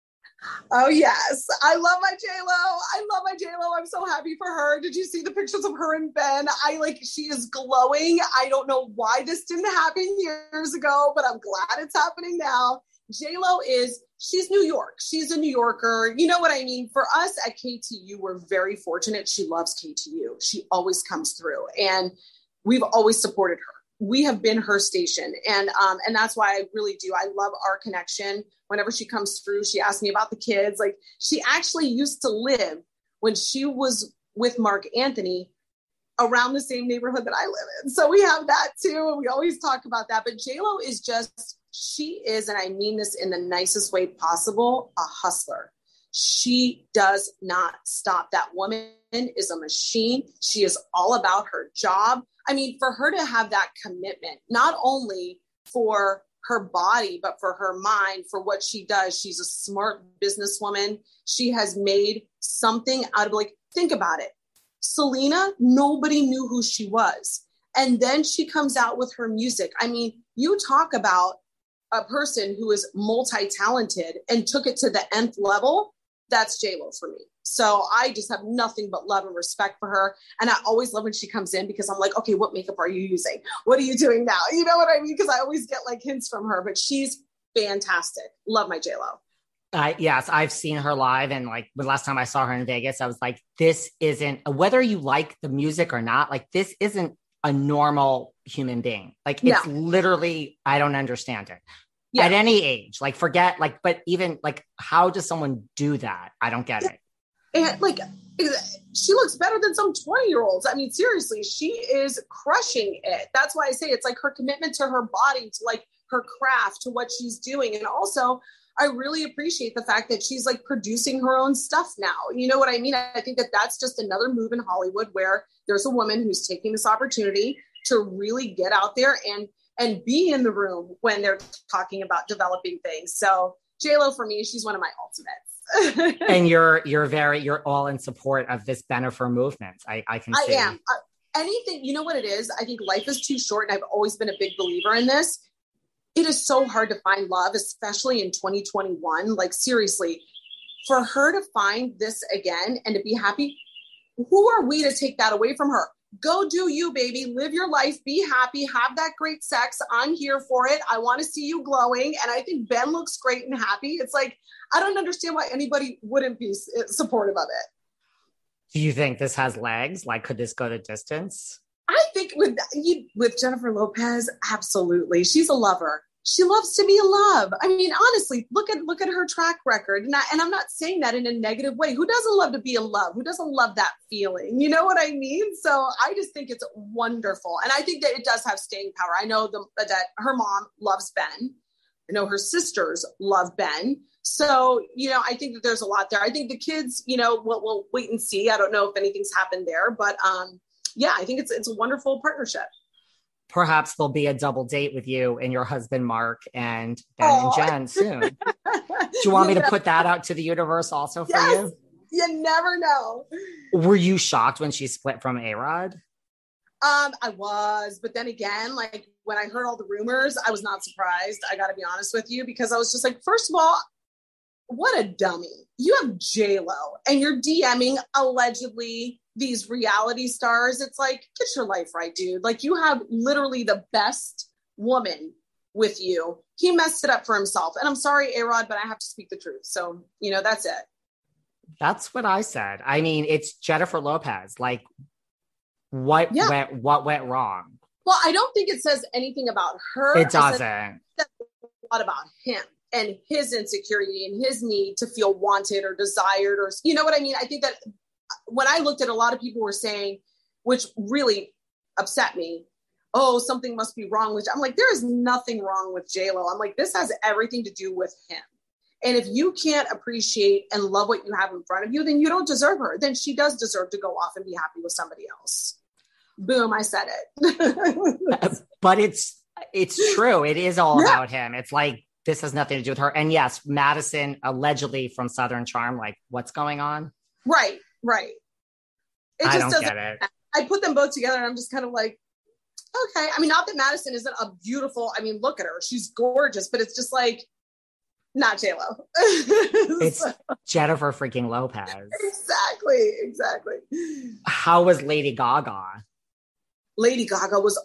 Oh yes. I love my J-Lo. I love my J-Lo. I'm so happy for her. Did you see the pictures of her and Ben? I like, she is glowing. I don't know why this didn't happen years ago, but I'm glad it's happening now. J-Lo is, she's New York. She's a New Yorker. You know what I mean? For us at K T U, we're very fortunate. She loves K T U. She always comes through, and we've always supported her. We have been her station. And, um, and that's why I really do. I love our connection. Whenever she comes through, she asks me about the kids. Like, she actually used to live when she was with Mark Anthony around the same neighborhood that I live in. So we have that too. And we always talk about that, but J-Lo is just, she is, and I mean this in the nicest way possible, a hustler. She does not stop. That woman is a machine. She is all about her job. I mean, for her to have that commitment, not only for her body, but for her mind, for what she does. She's a smart businesswoman. She has made something out of, like, think about it. Selena, nobody knew who she was. And then she comes out with her music. I mean, you talk about a person who is multi-talented and took it to the nth level. That's J-Lo for me. So I just have nothing but love and respect for her. And I always love when she comes in, because I'm like, okay, what makeup are you using? What are you doing now? You know what I mean? Because I always get like hints from her, but she's fantastic. Love my J-Lo. Uh, yes, I've seen her live. And like the last time I saw her in Vegas, I was like, this isn't, whether you like the music or not, like this isn't a normal human being. Like it's No. literally, I don't understand it. Yeah. At any age, like forget, like, but even like, how does someone do that? I don't get it. And like, she looks better than some twenty year olds. I mean, seriously, she is crushing it. That's why I say it's like her commitment to her body, to like her craft, to what she's doing. And also, I really appreciate the fact that she's like producing her own stuff now. You know what I mean? I think that that's just another move in Hollywood where there's a woman who's taking this opportunity to really get out there and and be in the room when they're talking about developing things. So J-Lo for me, she's one of my ultimates. And you're you're very you're all in support of this Bennifer movement. I, I can see. I am. Uh, anything, you know what it is? I think life is too short, and I've always been a big believer in this. It is so hard to find love, especially in twenty twenty-one. Like seriously, for her to find this again and to be happy, who are we to take that away from her? Go do you, baby. Live your life. Be happy. Have that great sex. I'm here for it. I want to see you glowing. And I think Ben looks great and happy. It's like, I don't understand why anybody wouldn't be supportive of it. Do you think this has legs? Like, could this go the distance? I think with with Jennifer Lopez, absolutely. She's a lover. She loves to be in love. I mean, honestly, look at look at her track record. And, I, and I'm not saying that in a negative way. Who doesn't love to be in love? Who doesn't love that feeling? You know what I mean? So I just think it's wonderful. And I think that it does have staying power. I know the, that her mom loves Ben. I know her sisters love Ben. So, you know, I think that there's a lot there. I think the kids, you know, we'll, we'll wait and see. I don't know if anything's happened there. But um, yeah, I think it's it's a wonderful partnership. Perhaps there'll be a double date with you and your husband, Mark, and Ben Aww. and Jen soon. Do you want me to put that out to the universe also for Yes. you? You never know. Were you shocked when she split from A-Rod? Um, I was, but then again, like when I heard all the rumors, I was not surprised. I got to be honest with you, because I was just like, first of all, what a dummy. You have J-Lo and you're DMing allegedly these reality stars. It's like, get your life right, dude. Like you have literally the best woman with you. He messed it up for himself. And I'm sorry, A-Rod, but I have to speak the truth. So, you know, that's it. That's what I said. I mean, it's Jennifer Lopez. Like, what Yeah. went what went wrong? Well, I don't think it says anything about her. It I said- doesn't. That's a lot about him and his insecurity and his need to feel wanted or desired, or, you know what I mean? I think that when I looked at, a lot of people were saying, which really upset me, oh, something must be wrong with, I'm like, there is nothing wrong with J-Lo. I'm like, this has everything to do with him. And if you can't appreciate and love what you have in front of you, then you don't deserve her. Then she does deserve to go off and be happy with somebody else. Boom, I said it. But it's it's true. It is all Yeah. about him. It's like, this has nothing to do with her. And yes, Madison, allegedly from Southern Charm, like, what's going on? Right, right. It I just don't doesn't. get it. I put them both together and I'm just kind of like, okay. I mean, not that Madison isn't a beautiful, I mean, look at her. She's gorgeous, but it's just like, not J-Lo. It's So- Jennifer freaking Lopez. exactly, exactly. How was Lady Gaga? Lady Gaga was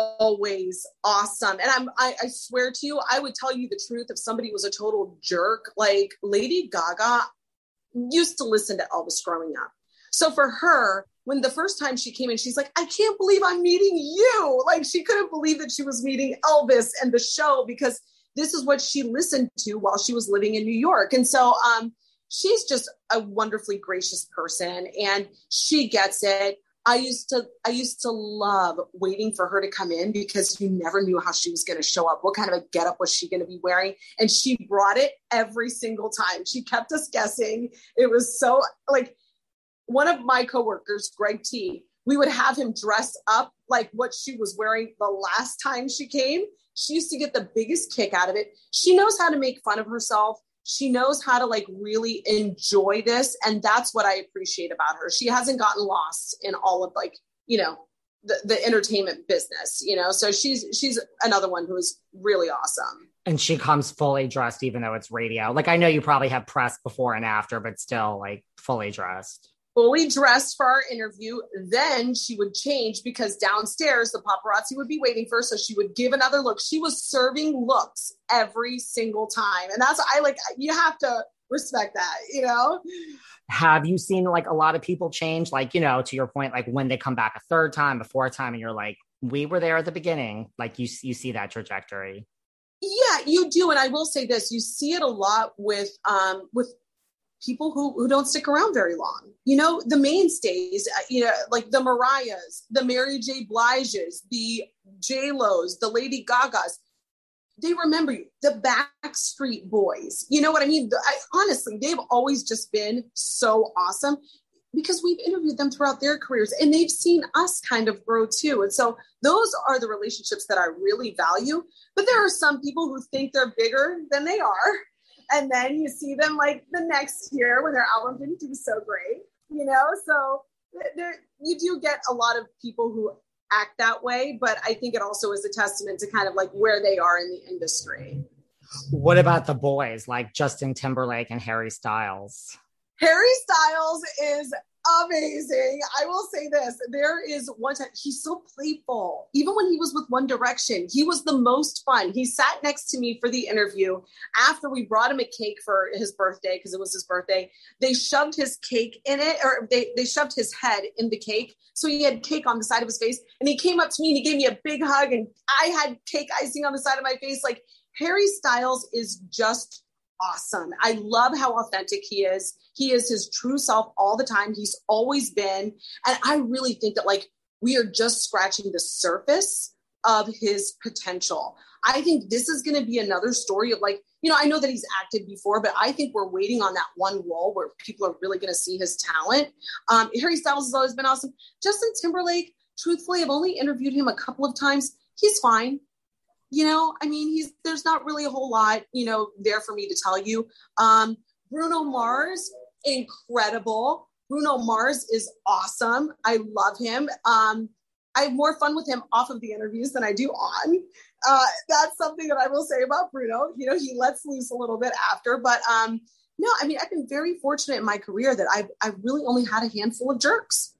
always awesome. And I'm, I, I swear to you, I would tell you the truth if somebody was a total jerk. Like Lady Gaga used to listen to Elvis growing up. So for her, when the first time she came in, she's like, I can't believe I'm meeting you. Like she couldn't believe that she was meeting Elvis and the show because this is what she listened to while she was living in New York. And so um, she's just a wonderfully gracious person and she gets it. I used to, I used to love waiting for her to come in because you never knew how she was going to show up. What kind of a getup was she going to be wearing? And she brought it every single time. She kept us guessing. It was so like one of my coworkers, Greg T, we would have him dress up like what she was wearing the last time she came. She used to get the biggest kick out of it. She knows how to make fun of herself. She knows how to like really enjoy this. And that's what I appreciate about her. She hasn't gotten lost in all of like, you know, the, the entertainment business, you know? So she's, she's another one who is really awesome. And she comes fully dressed, even though it's radio. Like, I know you probably have press before and after, but still like fully dressed. Fully dressed for our interview. Then she would change because downstairs the paparazzi would be waiting for her. So she would give another look. She was serving looks every single time. And that's, I like, you have to respect that, you know? Have you seen like a lot of people change? Like, you know, to your point, like when they come back a third time, a fourth time, and you're like, we were there at the beginning. Like you, you see that trajectory. Yeah, you do. And I will say this, you see it a lot with, um, with, people who, who don't stick around very long, you know, the mainstays, you know, like the Mariahs, the Mary J. Bliges, the J-Los, the Lady Gagas, they remember you, the Backstreet Boys, you know what I mean? I, honestly, they've always just been so awesome because we've interviewed them throughout their careers and they've seen us kind of grow too. And so those are the relationships that I really value, but there are some people who think they're bigger than they are. And then you see them like the next year when their album didn't do so great, you know? So there, you do get a lot of people who act that way, but I think it also is a testament to kind of like where they are in the industry. What about the boys like Justin Timberlake and Harry Styles? Harry Styles is amazing. I will say this. There is one time he's so playful. Even when he was with One Direction, he was the most fun. He sat next to me for the interview after we brought him a cake for his birthday because it was his birthday. They shoved his cake in it, or they, they shoved his head in the cake. So he had cake on the side of his face and he came up to me and he gave me a big hug and I had cake icing on the side of my face. Like Harry Styles is just awesome. I love how authentic he is. He is his true self all the time. He's always been. And I really think that like we are just scratching the surface of his potential. I think this is going to be another story of like, you know, I know that he's acted before, but I think we're waiting on that one role where people are really going to see his talent. Um, Harry Styles has always been awesome. Justin Timberlake, truthfully, I've only interviewed him a couple of times. He's fine. You know, I mean, he's, there's not really a whole lot, you know, there for me to tell you. Um, Bruno Mars, incredible. Bruno Mars is awesome. I love him. Um, I have more fun with him off of the interviews than I do on. Uh, that's something that I will say about Bruno. You know, he lets loose a little bit after, but um, no, I mean, I've been very fortunate in my career that I've, I've really only had a handful of jerks.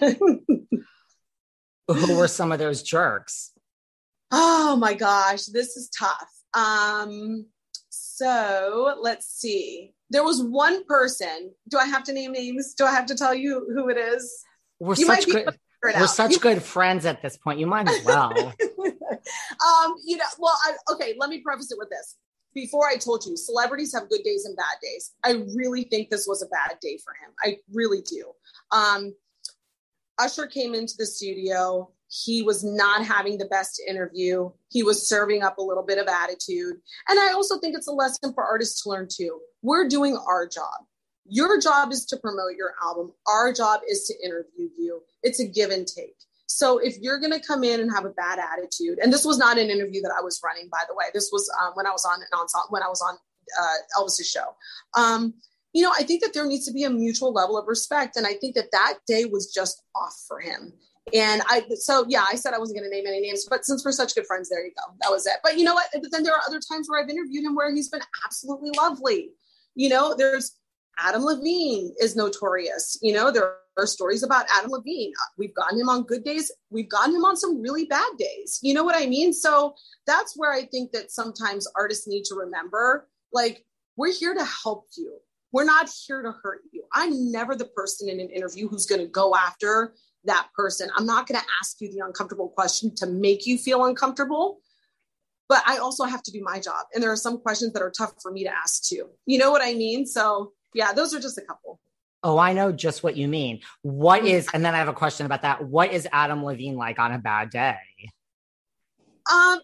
Who were some of those jerks? Oh my gosh, this is tough. Um, so let's see. There was one person. Do I have to name names? Do I have to tell you who it is? We're you such good. We're such good friends at this point. You might as well. um, you know, well, I, okay. Let me preface it with this. Before I told you, celebrities have good days and bad days. I really think this was a bad day for him. I really do. Um, Usher came into the studio. He was not having the best interview. He was serving up a little bit of attitude. And I also think it's a lesson for artists to learn too. We're doing our job. Your job is to promote your album. Our job is to interview you. It's a give and take. So if you're going to come in and have a bad attitude, and this was not an interview that I was running, by the way, this was um, when I was on when I was on uh, Elvis's show. Um, you know, I think that there needs to be a mutual level of respect. And I think that that day was just off for him. And I, so yeah, I said I wasn't going to name any names, but since we're such good friends, there you go. That was it. But you know what? But then there are other times where I've interviewed him where he's been absolutely lovely. You know, there's, Adam Levine is notorious. You know, there are stories about Adam Levine. We've gotten him on good days. We've gotten him on some really bad days. You know what I mean? So that's where I think that sometimes artists need to remember, like, we're here to help you. We're not here to hurt you. I'm never the person in an interview who's going to go after that person. I'm not going to ask you the uncomfortable question to make you feel uncomfortable. But I also have to do my job. And there are some questions that are tough for me to ask too. You know what I mean? So yeah, those are just a couple. Oh, I know just what you mean. What is, and then I have a question about that. What is Adam Levine like on a bad day? Um,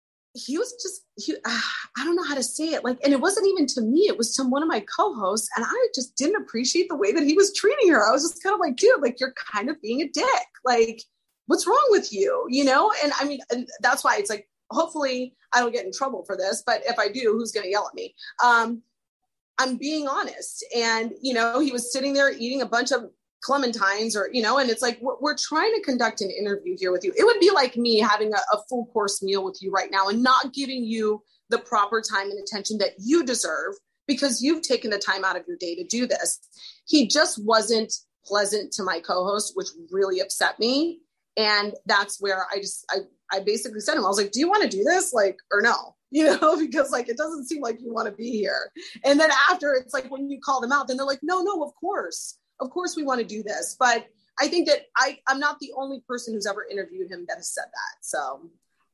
he was just, he, uh, I don't know how to say it. Like, and it wasn't even to me, it was to one of my co-hosts. And I just didn't appreciate the way that he was treating her. I was just kind of like, dude, like, you're kind of being a dick. Like, what's wrong with you? You know? And I mean, and that's why it's like, hopefully I don't get in trouble for this, but if I do, who's going to yell at me? Um, I'm being honest. And, you know, he was sitting there eating a bunch of clementines or, you know, and it's like, we're, we're trying to conduct an interview here with you. It would be like me having a, a full course meal with you right now and not giving you the proper time and attention that you deserve because you've taken the time out of your day to do this. He just wasn't pleasant to my co-host, which really upset me. And that's where I just, I, I basically said to him, I was like, do you want to do this? Like, or no, you know, because like, it doesn't seem like you want to be here. And then after it's like, when you call them out, then they're like, no, no, of course, of course we want to do this. But I think that I, I'm not the only person who's ever interviewed him that has said that. So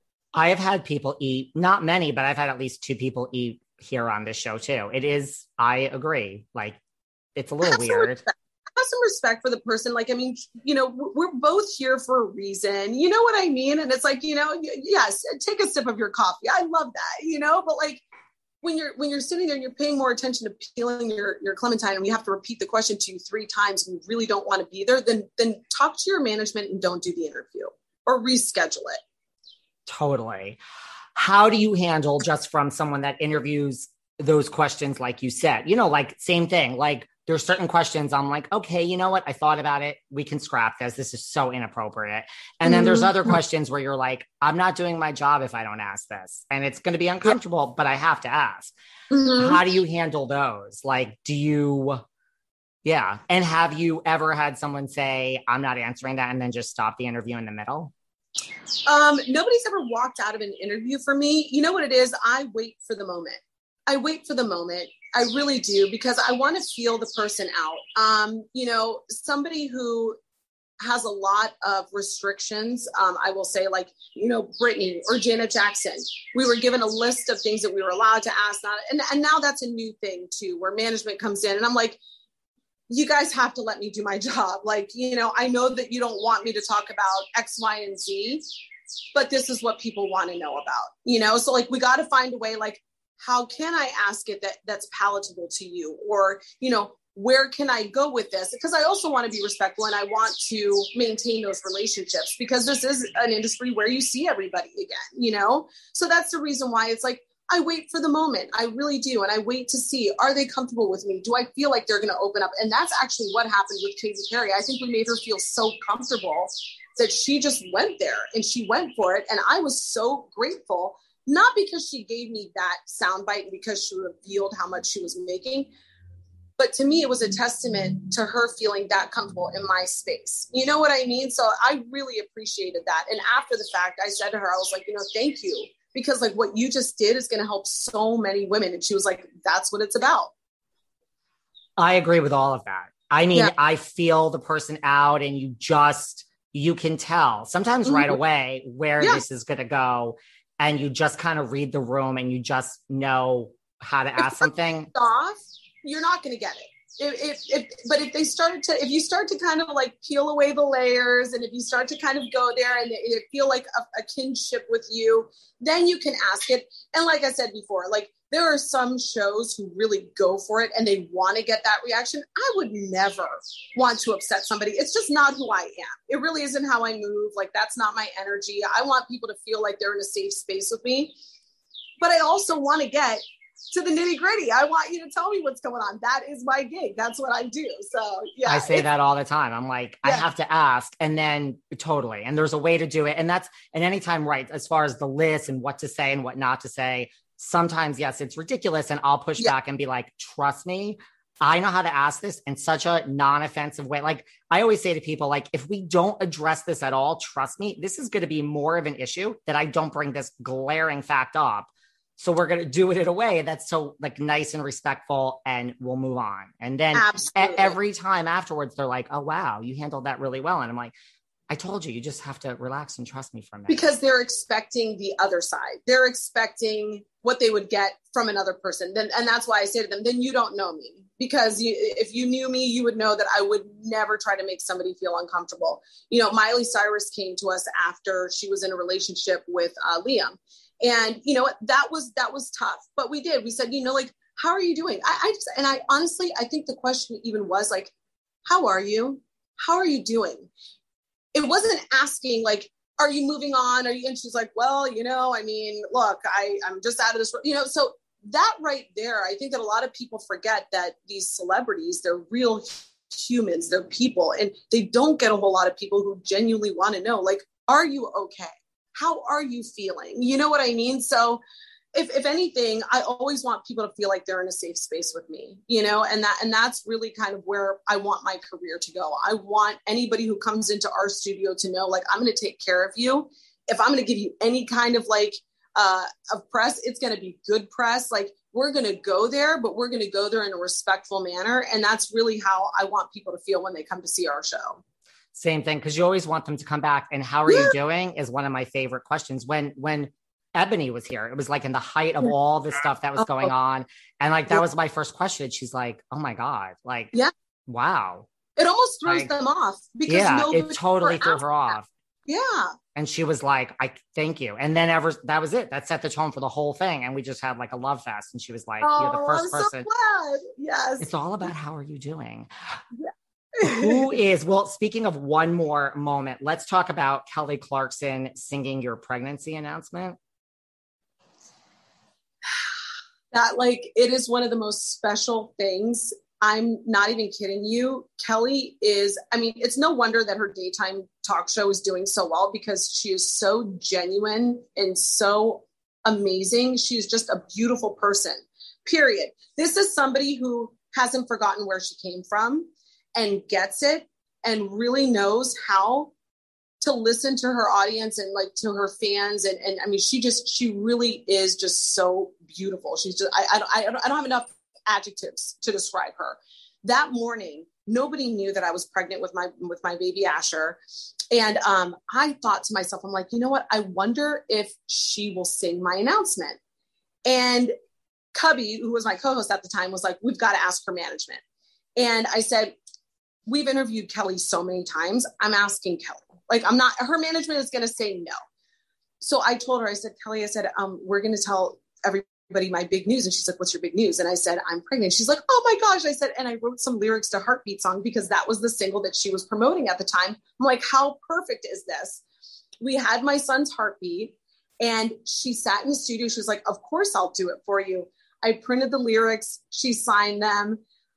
I have had people eat, not many, but I've had at least two people eat here on this show too. It is, I agree. Like, it's a little weird. Have some respect for the person. Like, I mean, you know, we're both here for a reason, you know what I mean? And it's like, you know, yes, take a sip of your coffee. I love that, you know, but like when you're, when you're sitting there and you're paying more attention to peeling your, your clementine and we have to repeat the question to you three times and you really don't want to be there, then, then talk to your management and don't do the interview or reschedule it. Totally. How do you handle just from someone that interviews those questions? Like you said, you know, like same thing, like, there's certain questions I'm like, okay, you know what? I thought about it. We can scrap this. This is so inappropriate. And then there's other questions where you're like, I'm not doing my job if I don't ask this. And it's going to be uncomfortable, but I have to ask. Mm-hmm. How do you handle those? Like, do you, yeah. And have you ever had someone say, I'm not answering that and then just stop the interview in the middle? Um, nobody's ever walked out of an interview for me. You know what it is? I wait for the moment. I wait for the moment. I really do, because I want to feel the person out. Um, you know, somebody who has a lot of restrictions, um, I will say, like, you know, Britney or Janet Jackson, we were given a list of things that we were allowed to ask. Not, and, and now that's a new thing too, where management comes in and I'm like, you guys have to let me do my job. Like, you know, I know that you don't want me to talk about X, Y, and Z, but this is what people want to know about, you know? So like, we got to find a way, like, how can I ask it that that's palatable to you? Or, you know, where can I go with this? Because I also want to be respectful and I want to maintain those relationships because this is an industry where you see everybody again, you know? So that's the reason why it's like, I wait for the moment. I really do. And I wait to see, are they comfortable with me? Do I feel like they're going to open up? And that's actually what happened with Katy Perry. I think we made her feel so comfortable that she just went there and she went for it. And I was so grateful. Not because she gave me that soundbite and because she revealed how much she was making, but to me, it was a testament to her feeling that comfortable in my space. You know what I mean? So I really appreciated that. And after the fact, I said to her, I was like, you know, thank you. Because like what you just did is going to help so many women. And she was like, that's what it's about. I agree with all of that. I mean, yeah. I feel the person out and you just, you can tell sometimes mm-hmm. right away where yeah. this is going to go. And you just kind of read the room and you just know how to ask something. Off, you're not going to get it. If, if, if, but if they started to, if you start to kind of like peel away the layers and if you start to kind of go there and they, they feel like a, a kinship with you, then you can ask it. And like I said before, like there are some shows who really go for it and they want to get that reaction. I would never want to upset somebody. It's just not who I am. It really isn't how I move. Like that's not my energy. I want people to feel like they're in a safe space with me, but I also want to get to the nitty gritty. I want you to tell me what's going on. That is my gig. That's what I do. So yeah. I say that all the time. I'm like, yeah. I have to ask and then totally. And there's a way to do it. And that's, and anytime, right. As far as the list and what to say and what not to say, sometimes, yes, it's ridiculous. And I'll push yeah. back and be like, trust me, I know how to ask this in such a non-offensive way. Like I always say to people, like, if we don't address this at all, trust me, this is going to be more of an issue that I don't bring this glaring fact up. So we're going to do it in a way that's so like nice and respectful, and we'll move on. And then a- every time afterwards, they're like, oh, wow, you handled that really well. And I'm like, I told you, you just have to relax and trust me for a minute. Because they're expecting the other side. They're expecting what they would get from another person. Then, and that's why I say to them, then you don't know me. Because you, if you knew me, you would know that I would never try to make somebody feel uncomfortable. You know, Miley Cyrus came to us after she was in a relationship with uh, Liam. And you know what, that was, that was tough, but we did, we said, you know, like, how are you doing? I, I just, and I honestly, I think the question even was like, how are you? How are you doing? It wasn't asking like, are you moving on? Are you, and she's like, well, you know, I mean, look, I, I'm just out of this, you know, so that right there, I think that a lot of people forget that these celebrities, they're real humans, they're people, and they don't get a whole lot of people who genuinely want to know, like, are you okay? How are you feeling? You know what I mean? So if, if anything, I always want people to feel like they're in a safe space with me, you know, and that, and that's really kind of where I want my career to go. I want anybody who comes into our studio to know, like, I'm going to take care of you. If I'm going to give you any kind of like, uh, of press, it's going to be good press. Like, we're going to go there, but we're going to go there in a respectful manner. And that's really how I want people to feel when they come to see our show. Same thing, because you always want them to come back. And how are yeah. you doing is one of my favorite questions. When when Ebony was here, it was like in the height of all the stuff that was going on. And like, that was my first question. She's like, oh my God, like, yeah, wow. It almost throws like, them off. Because yeah, it totally threw her off. Yeah. And she was like, I thank you. And then ever that was it. That set the tone for the whole thing. And we just had like a love fest. And she was like, oh, you're the first I'm person. So glad. Yes. It's all about how are you doing? Yeah. Who is, well, speaking of one more moment, let's talk about Kelly Clarkson singing your pregnancy announcement. That, like, it is one of the most special things. I'm not even kidding you. Kelly is, I mean, it's no wonder that her daytime talk show is doing so well, because she is so genuine and so amazing. She's just a beautiful person, period. This is somebody who hasn't forgotten where she came from and gets it and really knows how to listen to her audience and like to her fans. And, and I mean, she just, she really is just so beautiful. She's just, I, I, I don't have enough adjectives to describe her. That morning, nobody knew that I was pregnant with my, with my baby Asher. And um, I thought to myself, I'm like, you know what? I wonder if she will sing my announcement. And Cubby, who was my co-host at the time, was like, we've got to ask her management. And I said, we've interviewed Kelly so many times. I'm asking Kelly. Like, I'm not, her management is going to say no. So I told her, I said, Kelly, I said, um, we're going to tell everybody my big news. And she's like, what's your big news? And I said, I'm pregnant. She's like, oh my gosh. I said, and I wrote some lyrics to Heartbeat Song because that was the single that she was promoting at the time. I'm like, how perfect is this? We had my son's heartbeat and she sat in the studio. She was like, of course I'll do it for you. I printed the lyrics. She signed them.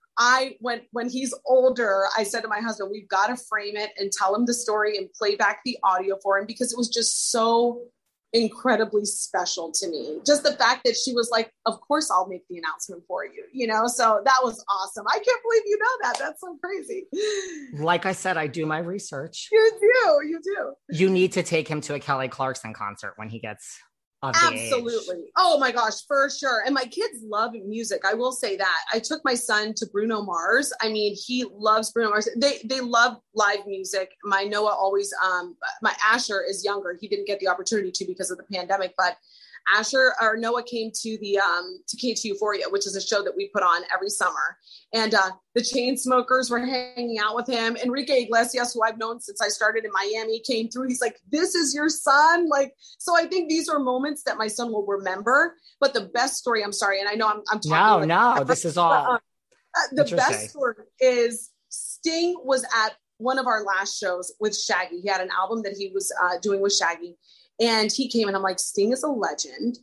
I went, when he's older, I said to my husband, we've got to frame it and tell him the story and play back the audio for him, because it was just so incredibly special to me. Just the fact that she was like, of course I'll make the announcement for you, you know? So that was awesome. I can't believe you know that. That's so crazy. Like I said, I do my research. You do, you do. You need to take him to a Kelly Clarkson concert when he gets absolutely age. Oh my gosh, for sure. And my kids love music. I will say that. I took my son to Bruno Mars. I mean, he loves Bruno Mars. They they love live music. My Noah always, um, my Asher is younger. He didn't get the opportunity to because of the pandemic, but Asher or Noah came to the um, to K two Euphoria, which is a show that we put on every summer. And uh, the Chainsmokers were hanging out with him. Enrique Iglesias, who I've known since I started in Miami, came through. He's like, "This is your son." Like, so I think these are moments that my son will remember. But the best story, I'm sorry, and I know I'm, I'm talking. No, like, no, uh, this is all. Uh, uh, the best story is Sting was at one of our last shows with Shaggy. He had an album that he was uh, doing with Shaggy. And he came and I'm like, Sting is a legend.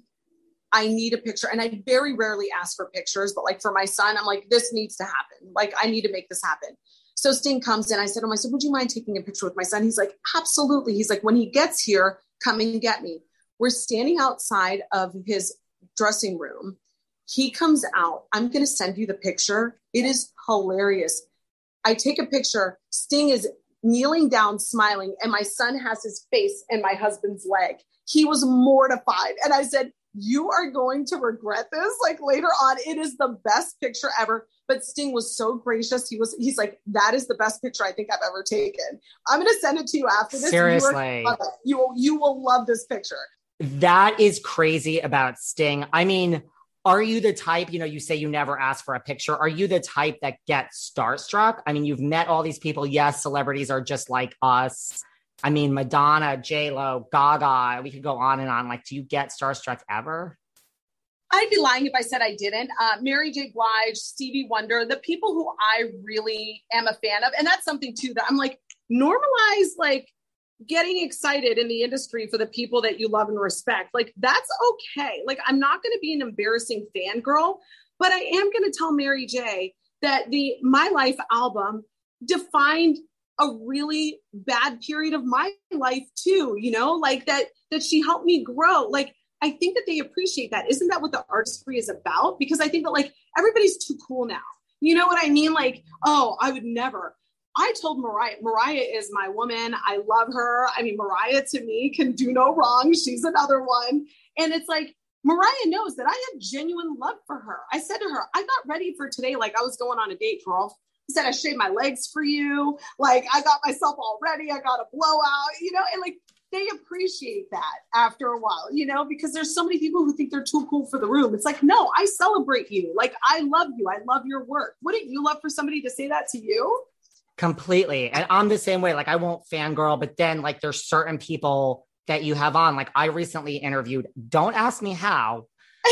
I need a picture. And I very rarely ask for pictures, but like for my son, I'm like, this needs to happen. Like, I need to make this happen. So Sting comes in. I said to him, I said, would you mind taking a picture with my son? He's like, absolutely. He's like, when he gets here, come and get me. We're standing outside of his dressing room. He comes out. I'm going to send you the picture. It is hilarious. I take a picture. Sting is kneeling down, smiling, and my son has his face in my husband's leg. He was mortified. And I said, you are going to regret this. Like later on, it is the best picture ever. But Sting was so gracious. He was, he's like, that is the best picture I think I've ever taken. I'm going to send it to you after this. Seriously. You, you will, you will love this picture. That is crazy about Sting. I mean, are you the type, you know, you say you never ask for a picture. Are you the type that gets starstruck? I mean, you've met all these people. Yes, celebrities are just like us. I mean, Madonna, J-Lo, Gaga, we could go on and on. Like, do you get starstruck ever? I'd be lying if I said I didn't. Uh, Mary J. Blige, Stevie Wonder, the people who I really am a fan of. And that's something too, that I'm like, normalize like getting excited in the industry for the people that you love and respect. Like, that's okay. Like, I'm not going to be an embarrassing fangirl, but I am going to tell Mary J. that the My Life album defined a really bad period of my life too, you know, like that, that she helped me grow. Like, I think that they appreciate that. Isn't that what the artistry is about? Because I think that like everybody's too cool now. You know what I mean? Like, oh, I would never. I told Mariah, Mariah is my woman. I love her. I mean, Mariah to me can do no wrong. She's another one. And it's like, Mariah knows that I have genuine love for her. I said to her, I got ready for today. Like I was going on a date, girl. I said, I shaved my legs for you. Like I got myself all ready. I got a blowout, you know, and like, they appreciate that after a while, you know, because there's so many people who think they're too cool for the room. It's like, no, I celebrate you. Like, I love you. I love your work. Wouldn't you love for somebody to say that to you? Completely. And I'm the same way. Like, I won't fangirl, but then like there's certain people that you have on. Like I recently interviewed, don't ask me how,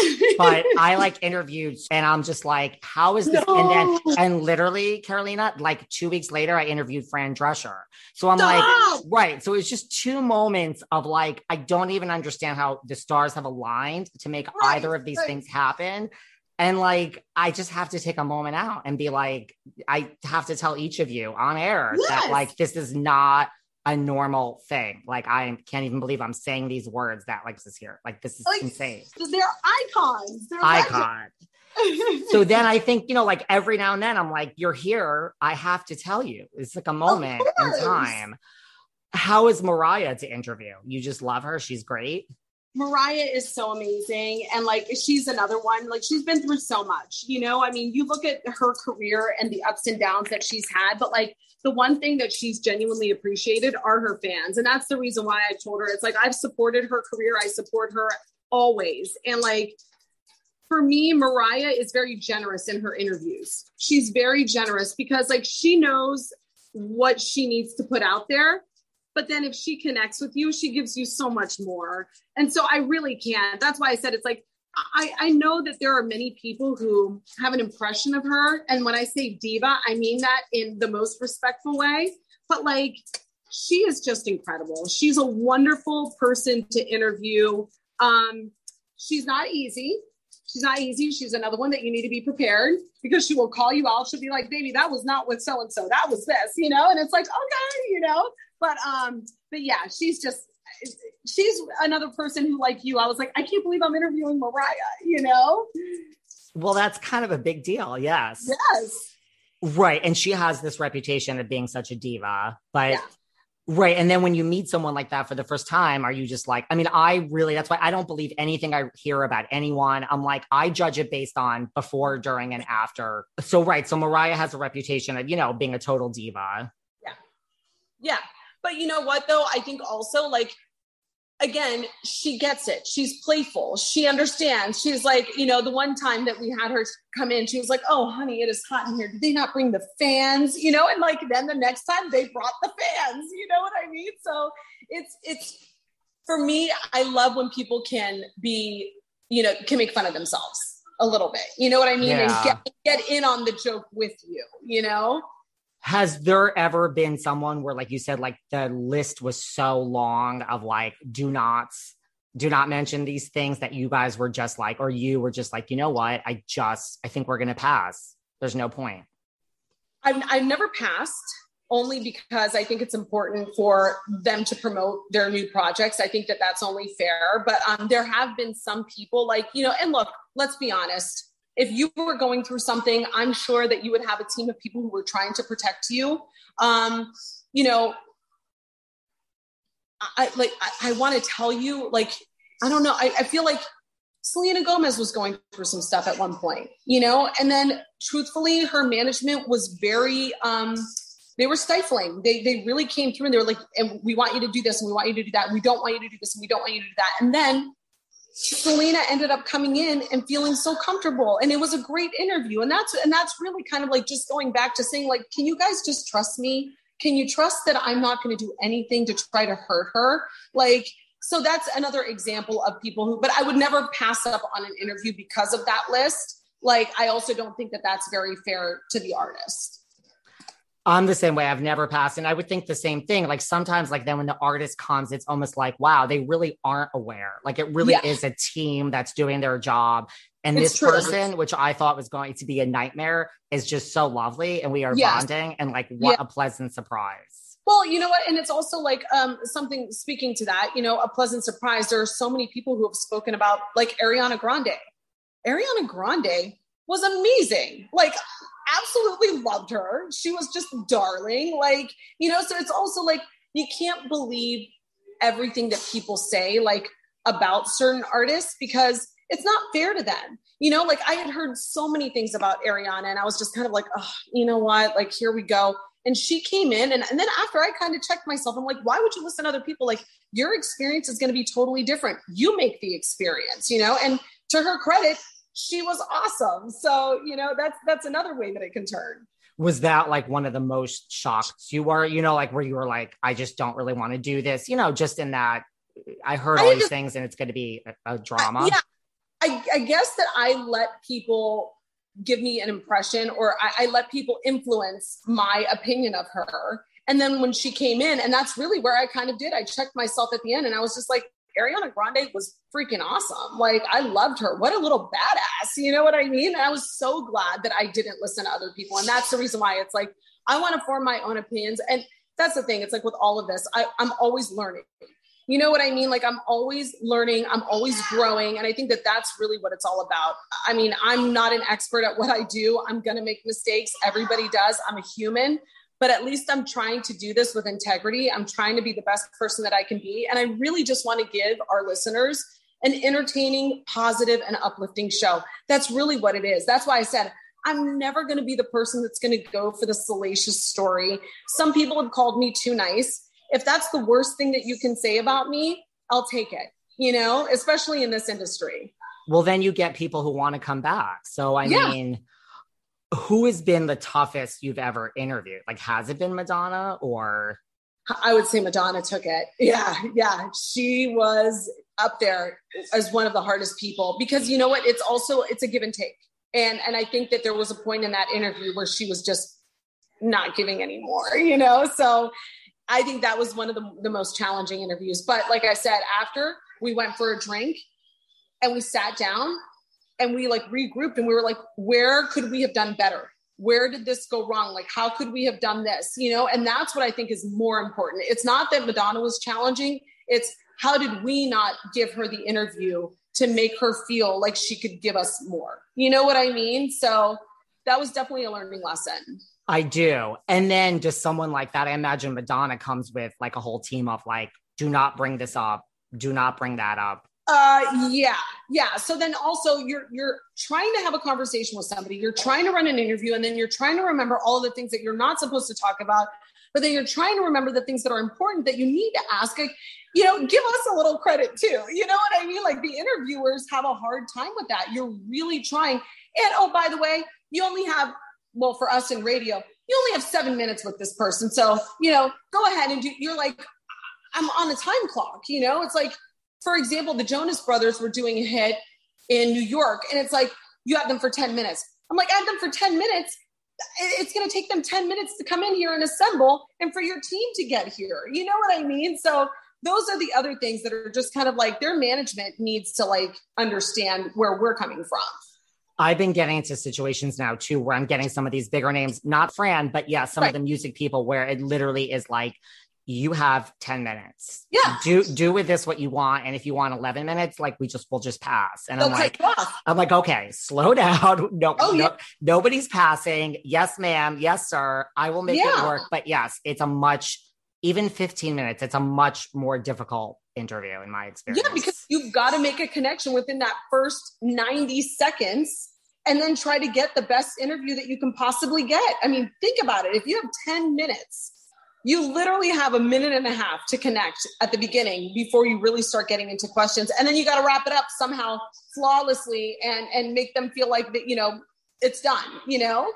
but I like interviewed and I'm just like, how is this? No. And then, and literally Carolina, like two weeks later, I interviewed Fran Drescher. So I'm Stop. like, right. So it's just two moments of like, I don't even understand how the stars have aligned to make Right, either of these right. things happen. And like, I just have to take a moment out and be like, I have to tell each of you on air Yes. that like, this is not a normal thing. Like, I can't even believe I'm saying these words that like this is here. Like, this is Like, insane. They're icons. They're Icon. legends. So then I think, you know, like every now and then I'm like, you're here. I have to tell you. It's like a moment in course. time. How is Mariah to interview? You just love her. She's great. Mariah is so amazing. And like, she's another one, like she's been through so much, you know, I mean, you look at her career and the ups and downs that she's had, but like the one thing that she's genuinely appreciated are her fans. And that's the reason why I told her, it's like, I've supported her career. I support her always. And like, for me, Mariah is very generous in her interviews. She's very generous because like, she knows what she needs to put out there. But then if she connects with you, she gives you so much more. And so I really can't. That's why I said, it's like, I, I know that there are many people who have an impression of her. And when I say diva, I mean that in the most respectful way. But like, she is just incredible. She's a wonderful person to interview. Um, she's not easy. She's not easy. She's another one that you need to be prepared because she will call you out. She'll be like, baby, that was not with so-and-so. That was this, you know? And it's like, okay, you know? But, um, but yeah, she's just, she's another person who like you, I was like, I can't believe I'm interviewing Mariah, you know? Well, that's kind of a big deal. Yes. Yes. Right. And she has this reputation of being such a diva, but Yeah. right. And then when you meet someone like that for the first time, are you just like, I mean, I really, that's why I don't believe anything I hear about anyone. I'm like, I judge it based on before, during, and after. So, right. So Mariah has a reputation of, you know, being a total diva. Yeah. Yeah. But you know what, though? I think also, like, again, she gets it. She's playful. She understands. She's like, you know, the one time that we had her come in, she was like, oh, honey, it is hot in here. Did they not bring the fans? You know, and like, then the next time they brought the fans, you know what I mean? So it's, it's, for me, I love when people can be, you know, can make fun of themselves a little bit. You know what I mean? Yeah. And get, get in on the joke with you, you know? Has there ever been someone where, like you said, like the list was so long of like, do not, do not mention these things that you guys were just like, or you were just like, you know what? I just, I think we're going to pass. There's no point. I've, I've never passed only because I think it's important for them to promote their new projects. I think that that's only fair, but um, there have been some people like, you know, and look, let's be honest. if you were going through something, I'm sure that you would have a team of people who were trying to protect you. Um, you know, I like, I, I want to tell you, like, I don't know. I, I feel like Selena Gomez was going through some stuff at one point, you know, and then truthfully, her management was very, um, they were stifling. They they really came through and they were like, and we want you to do this and we want you to do that. And we don't want you to do this and we don't want you to do that. And then Selena ended up coming in and feeling so comfortable. And it was a great interview. And that's, and that's really kind of like just going back to saying like, can you guys just trust me? Can you trust that I'm not going to do anything to try to hurt her? Like, so that's another example of people who, but I would never pass up on an interview because of that list. Like, I also don't think that that's very fair to the artist. I'm the same way. I've never passed. And I would think the same thing. Like sometimes like then when the artist comes, it's almost like, wow, they really aren't aware. Like it really yeah. is a team that's doing their job. And it's this true. person, which I thought was going to be a nightmare, is just so lovely. And we are yes. bonding and like, what yeah. a pleasant surprise. Well, you know what? And it's also like um, something speaking to that, you know, a pleasant surprise. There are so many people who have spoken about like Ariana Grande. Ariana Grande was amazing. Like, absolutely loved her. She was just darling. Like, you know, so it's also like, you can't believe everything that people say, like about certain artists, because it's not fair to them. You know, like I had heard so many things about Ariana and I was just kind of like, oh, you know what? Like, here we go. And she came in and, and then after I kind of checked myself, I'm like, why would you listen to other people? Like your experience is going to be totally different. You make the experience, you know, and to her credit, she was awesome. So, you know, that's, that's another way that it can turn. Was that like one of the most shocked you were, you know, like where you were like, I just don't really want to do this, you know, just in that I heard all I these just, things and it's going to be a, a drama. I, yeah. I, I guess that I let people give me an impression or I, I let people influence my opinion of her. And then when she came in, and that's really where I kind of did, I checked myself at the end and I was just like, Ariana Grande was freaking awesome. Like I loved her. What a little badass. You know what I mean? And I was so glad that I didn't listen to other people. And that's the reason why it's like, I want to form my own opinions. And that's the thing. It's like with all of this, I, I'm always learning. You know what I mean? Like I'm always learning. I'm always growing. And I think that that's really what it's all about. I mean, I'm not an expert at what I do. I'm going to make mistakes. Everybody does. I'm a human. But at least I'm trying to do this with integrity. I'm trying to be the best person that I can be. And I really just want to give our listeners an entertaining, positive, and uplifting show. That's really what it is. That's why I said, I'm never going to be the person that's going to go for the salacious story. Some people have called me too nice. If that's the worst thing that you can say about me, I'll take it, you know, especially in this industry. Well, then you get people who want to come back. So, I yeah. mean... who has been the toughest you've ever interviewed? Like, has it been Madonna or? I would say Madonna took it. Yeah. Yeah. She was up there as one of the hardest people because you know what? It's also, it's a give and take. And, and I think that there was a point in that interview where she was just not giving anymore, you know? So I think that was one of the, the most challenging interviews. But like I said, after we went for a drink and we sat down, and we like regrouped and we were like, where could we have done better? Where did this go wrong? Like, how could we have done this? You know, and that's what I think is more important. It's not that Madonna was challenging. It's how did we not give her the interview to make her feel like she could give us more? You know what I mean? So that was definitely a learning lesson. I do. And then just someone like that, I imagine Madonna comes with like a whole team of like, do not bring this up. Do not bring that up. Uh, yeah, yeah. So then also you're, you're trying to have a conversation with somebody, you're trying to run an interview, and then you're trying to remember all the things that you're not supposed to talk about, but then you're trying to remember the things that are important that you need to ask. Like, you know, give us a little credit too. You know what I mean? Like the interviewers have a hard time with that. You're really trying. And oh, by the way, you only have, well, for us in radio, you only have seven minutes with this person. So, you know, go ahead and do, you're like, I'm on a time clock, you know, it's like, for example, the Jonas Brothers were doing a hit in New York, and it's like, you have them for ten minutes. I'm like, I have them for ten minutes. It's going to take them ten minutes to come in here and assemble and for your team to get here. You know what I mean? So those are the other things that are just kind of like their management needs to like understand where we're coming from. I've been getting into situations now too, where I'm getting some of these bigger names, not Fran, but yeah, some right. of the music people where it literally is like, you have ten minutes. Yeah. Do do with this what you want. And if you want eleven minutes, like we just we'll just pass. And They'll I'm like, cut you off. I'm like, okay, slow down. No, Oh, no yeah. nobody's passing. Yes, ma'am. Yes, sir. I will make Yeah. it work. But yes, it's a much, even fifteen minutes, it's a much more difficult interview in my experience. Yeah, because you've got to make a connection within that first ninety seconds and then try to get the best interview that you can possibly get. I mean, think about it. If you have ten minutes, you literally have a minute and a half to connect at the beginning before you really start getting into questions. And then you got to wrap it up somehow flawlessly and, and make them feel like that, you know, it's done, you know?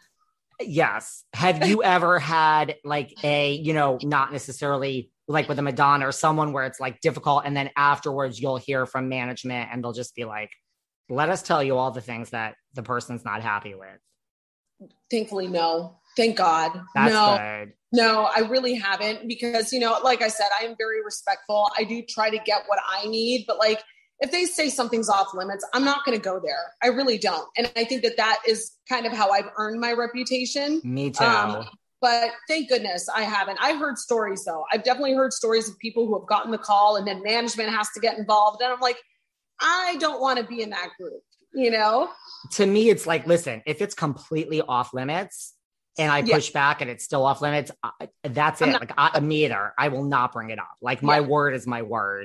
Yes. Have you ever had like a, you know, not necessarily like with a Madonna or someone where it's like difficult, and then afterwards you'll hear from management and they'll just be like, let us tell you all the things that the person's not happy with? Thankfully, no. Thank God. That's no. good. No, I really haven't, because, you know, like I said, I am very respectful. I do try to get what I need, but like, if they say something's off limits, I'm not going to go there. I really don't. And I think that that is kind of how I've earned my reputation. Me too. Um, but thank goodness I haven't. I've heard stories though. I've definitely heard stories of people who have gotten the call and then management has to get involved. And I'm like, I don't want to be in that group, you know? To me, it's like, listen, if it's completely off limits, and I push yeah. back and it's still off limits, I, that's it. Not, like I, me either. I will not bring it up. Like my yeah. word is my word.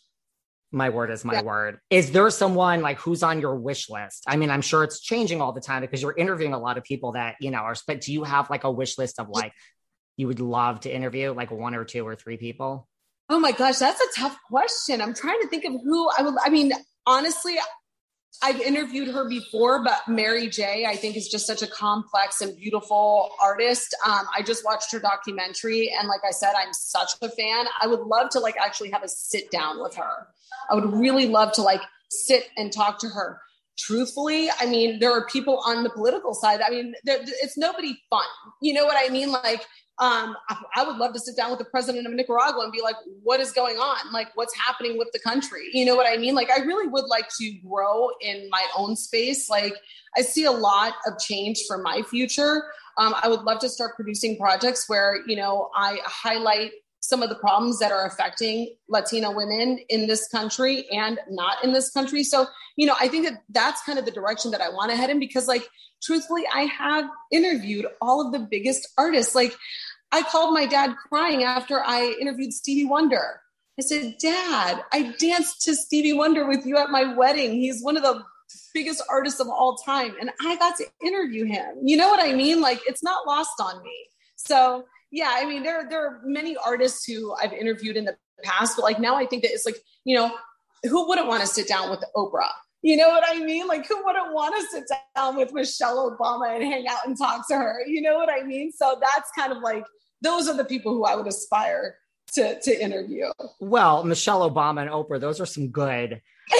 My word is my yeah. word. Is there someone like who's on your wish list? I mean, I'm sure it's changing all the time because you're interviewing a lot of people that, you know, are, but do you have like a wish list of like, you would love to interview like one or two or three people? Oh my gosh, that's a tough question. I'm trying to think of who I would, I mean, honestly, I've interviewed her before, but Mary J, I think, is just such a complex and beautiful artist. Um, I just watched her documentary. And like I said, I'm such a fan. I would love to like actually have a sit down with her. I would really love to like sit and talk to her. Truthfully, I mean, there are people on the political side. I mean, there, it's nobody fun. You know what I mean? Like, um, I, I would love to sit down with the president of Nicaragua and be like, what is going on? Like, what's happening with the country? You know what I mean? Like, I really would like to grow in my own space. Like, I see a lot of change for my future. Um, I would love to start producing projects where, you know, I highlight some of the problems that are affecting Latina women in this country and not in this country. So, you know, I think that that's kind of the direction that I want to head in, because like, truthfully, I have interviewed all of the biggest artists. Like I called my dad crying after I interviewed Stevie Wonder. I said, Dad, I danced to Stevie Wonder with you at my wedding. He's one of the biggest artists of all time. And I got to interview him. You know what I mean? Like it's not lost on me. So yeah, I mean, there, there are many artists who I've interviewed in the past, but like now I think that it's like, you know, who wouldn't want to sit down with Oprah? You know what I mean? Like who wouldn't want to sit down with Michelle Obama and hang out and talk to her? You know what I mean? So that's kind of like, those are the people who I would aspire to, to interview. Well, Michelle Obama and Oprah, those are some good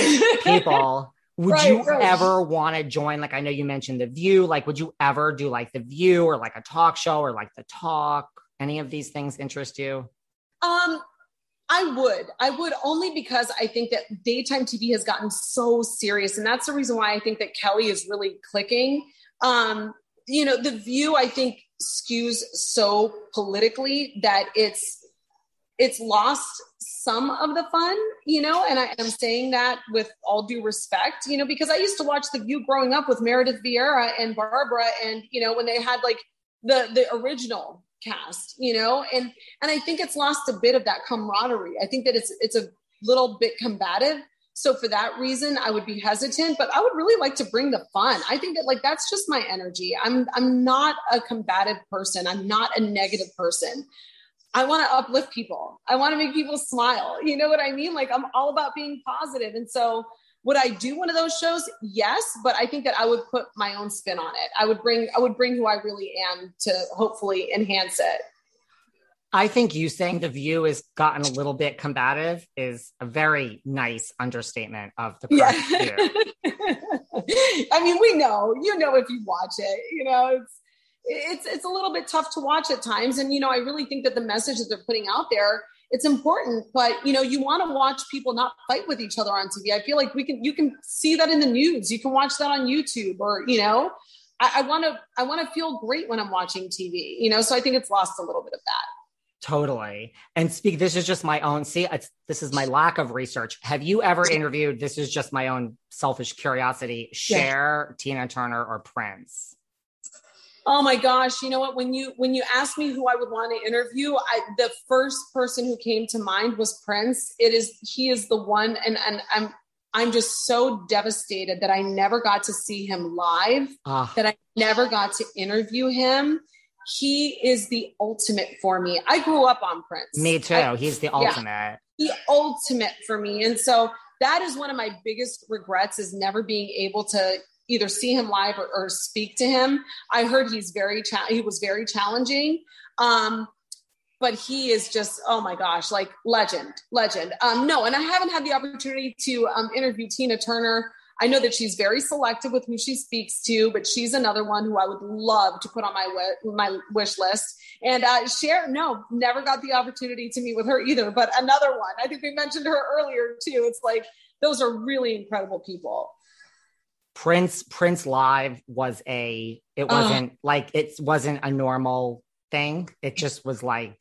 people. Would right, you right. ever want to join? Like, I know you mentioned The View. Like, would you ever do like The View or like a talk show or like The Talk? Any of these things interest you? Um, I would. I would only because I think that daytime T V has gotten so serious. And that's the reason why I think that Kelly is really clicking. Um, you know, The View, I think, skews so politically that it's it's lost some of the fun, you know, and I am saying that with all due respect, you know, because I used to watch The View growing up with Meredith Vieira and Barbara. And, you know, when they had like the, the original cast, you know, and, and I think it's lost a bit of that camaraderie. I think that it's, it's a little bit combative. So for that reason, I would be hesitant, but I would really like to bring the fun. I think that like, that's just my energy. I'm, I'm not a combative person. I'm not a negative person. I want to uplift people. I want to make people smile. You know what I mean? Like I'm all about being positive. And so would I do one of those shows? Yes. But I think that I would put my own spin on it. I would bring, I would bring who I really am to hopefully enhance it. I think you saying The View has gotten a little bit combative is a very nice understatement of the current yeah. View. I mean, we know, you know, if you watch it, you know, it's, it's, it's a little bit tough to watch at times. And, you know, I really think that the message that they're putting out there, it's important, but you know, you want to watch people not fight with each other on T V. I feel like we can, you can see that in the news. You can watch that on YouTube or, you know, I want to, I want to feel great when I'm watching T V, you know? So I think it's lost a little bit of that. Totally. And speak, this is just my own, see, it's, this is my lack of research. Have you ever interviewed, this is just my own selfish curiosity, Cher, yeah. Tina Turner, or Prince? Oh my gosh. You know what? When you, when you asked me who I would want to interview, I, the first person who came to mind was Prince. It is, he is the one. And, and I'm, I'm just so devastated that I never got to see him live, uh. that I never got to interview him. He is the ultimate for me. I grew up on Prince. Me too. I, He's the ultimate. Yeah, the ultimate for me. And so that is one of my biggest regrets, is never being able to either see him live or, or speak to him. I heard he's very, cha- he was very challenging. Um, but he is just, oh my gosh, like legend, legend. Um, no, and I haven't had the opportunity to um, interview Tina Turner. I know that she's very selective with who she speaks to, but she's another one who I would love to put on my wi- my wish list. And uh, Cher, no, never got the opportunity to meet with her either, but another one. I think we mentioned her earlier too. It's like, those are really incredible people. Prince, Prince live was a, it wasn't uh, like, it wasn't a normal thing. It just was like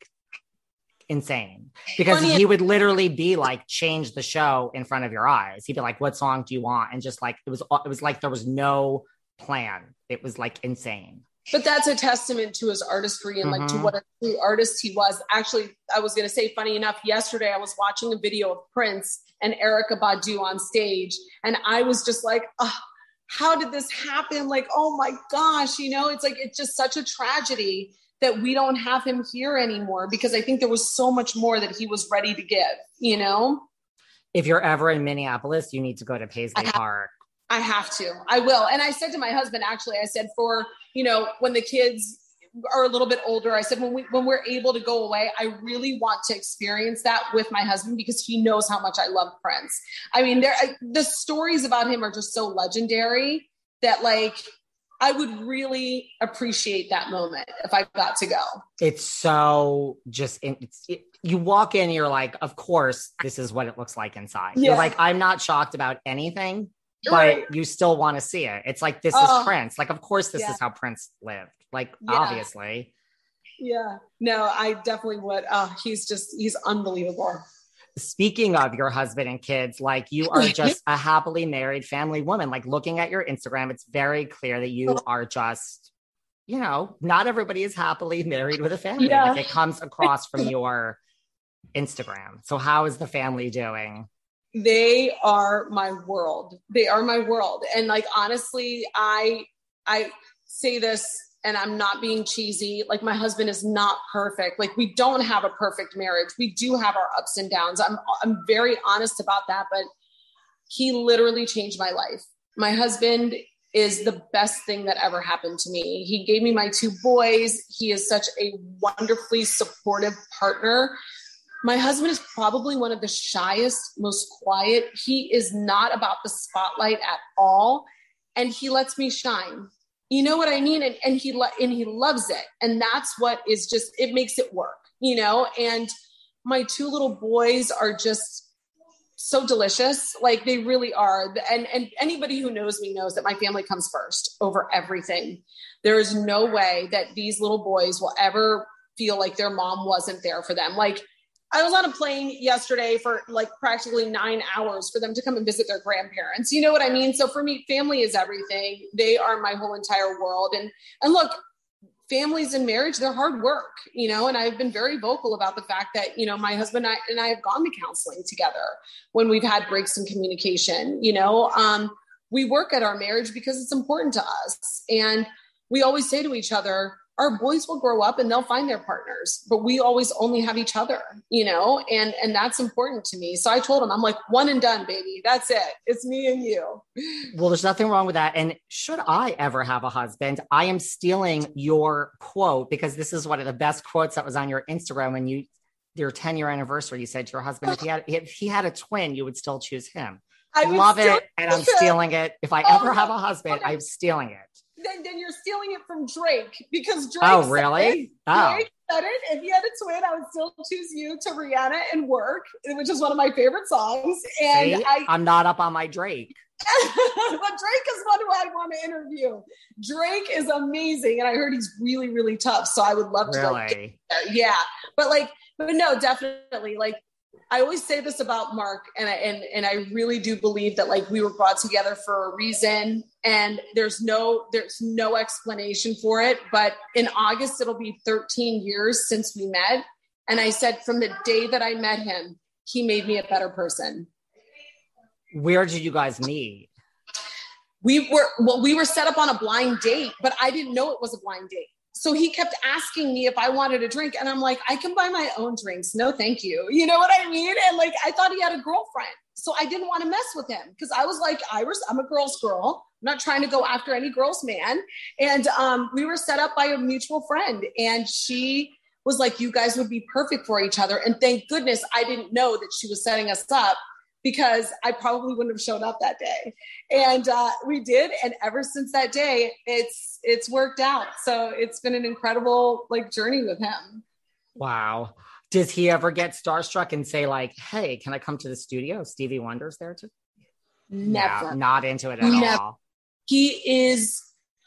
insane, because funny. He would literally be like, change the show in front of your eyes. He'd be like, what song do you want? And just like, it was, it was like, there was no plan. It was like insane. But that's a testament to his artistry and mm-hmm. like to what a true artist he was. Actually, I was going to say, funny enough, yesterday I was watching a video of Prince and Erykah Badu on stage. And I was just like, oh, how did this happen? Like, oh my gosh, you know, it's like, it's just such a tragedy that we don't have him here anymore, because I think there was so much more that he was ready to give, you know? If you're ever in Minneapolis, you need to go to Paisley I Park. I have to, I will. And I said to my husband, actually, I said, for, you know, when the kids are a little bit older, I said, when we, when we're able to go away, I really want to experience that with my husband, because he knows how much I love Prince. I mean, there, I, the stories about him are just so legendary that, like, I would really appreciate that moment if I got to go. It's so just, it's, it, you walk in, you're like, of course, this is what it looks like inside. Yeah. You're like, I'm not shocked about anything, but right. you still want to see it. It's like, this uh, is Prince. Like, of course, this yeah. is how Prince lived. Like, yeah. obviously. Yeah, no, I definitely would. Uh, he's just, he's unbelievable. Speaking of your husband and kids, like, you are just a happily married family woman. Like, looking at your Instagram, it's very clear that you are just, you know, not everybody is happily married with a family. Yeah. Like, it comes across from your Instagram. So how is the family doing? They are my world. They are my world. And like, honestly, I, I say this, and I'm not being cheesy. Like, my husband is not perfect. Like, we don't have a perfect marriage. We do have our ups and downs. I'm, I'm very honest about that, but he literally changed my life. My husband is the best thing that ever happened to me. He gave me my two boys. He is such a wonderfully supportive partner. My husband is probably one of the shyest, most quiet. He is not about the spotlight at all. And he lets me shine. You know what I mean? And, and he lo- and he loves it. And that's what is just, it makes it work, you know? And my two little boys are just so delicious. Like, they really are. And, and anybody who knows me knows that my family comes first over everything. There is no way that these little boys will ever feel like their mom wasn't there for them. Like, I was on a plane yesterday for like practically nine hours for them to come and visit their grandparents. You know what I mean? So for me, family is everything. They are my whole entire world. And, and look, families and marriage, they're hard work, you know, and I've been very vocal about the fact that, you know, my husband and I, and I have gone to counseling together when we've had breaks in communication. You know, um, we work at our marriage because it's important to us. And we always say to each other, our boys will grow up and they'll find their partners, but we always only have each other, you know, and, and that's important to me. So I told him, I'm like, one and done, baby. That's it. It's me and you. Well, there's nothing wrong with that. And should I ever have a husband, I am stealing your quote, because this is one of the best quotes that was on your Instagram when you, your ten year anniversary, you said to your husband, if he had, if he had a twin, you would still choose him. I love it. And I'm stealing it. If I oh, ever have a husband, okay. I'm stealing it. Then, then you're stealing it from Drake, because Drake oh really oh. Drake said it. If you had a twin, I would still choose you to Rihanna and Work, which is one of my favorite songs. And See? I, I'm not up on my Drake. But Drake is one who I want to interview. Drake is amazing. And I heard he's really, really tough. So I would love to. Really? Like, yeah. But like, but no, definitely. Like, I always say this about Mark, and I, and, and I really do believe that like we were brought together for a reason, and there's no, there's no explanation for it. But in August, it'll be thirteen years since we met. And I said, from the day that I met him, he made me a better person. Where did you guys meet? We were, well, we were set up on a blind date, but I didn't know it was a blind date. So he kept asking me if I wanted a drink. And I'm like, I can buy my own drinks. No, thank you. You know what I mean? And like, I thought he had a girlfriend. So I didn't want to mess with him because I was like, Iris, I'm a girl's girl. I'm not trying to go after any girl's man. And um, we were set up by a mutual friend. And she was like, you guys would be perfect for each other. And thank goodness I didn't know that she was setting us up, because I probably wouldn't have shown up that day. And uh, we did. And ever since that day, it's, it's worked out. So it's been an incredible like journey with him. Wow. Does he ever get starstruck and say like, hey, can I come to the studio? Stevie Wonder's there too? Never. No, not into it at Never. all. He is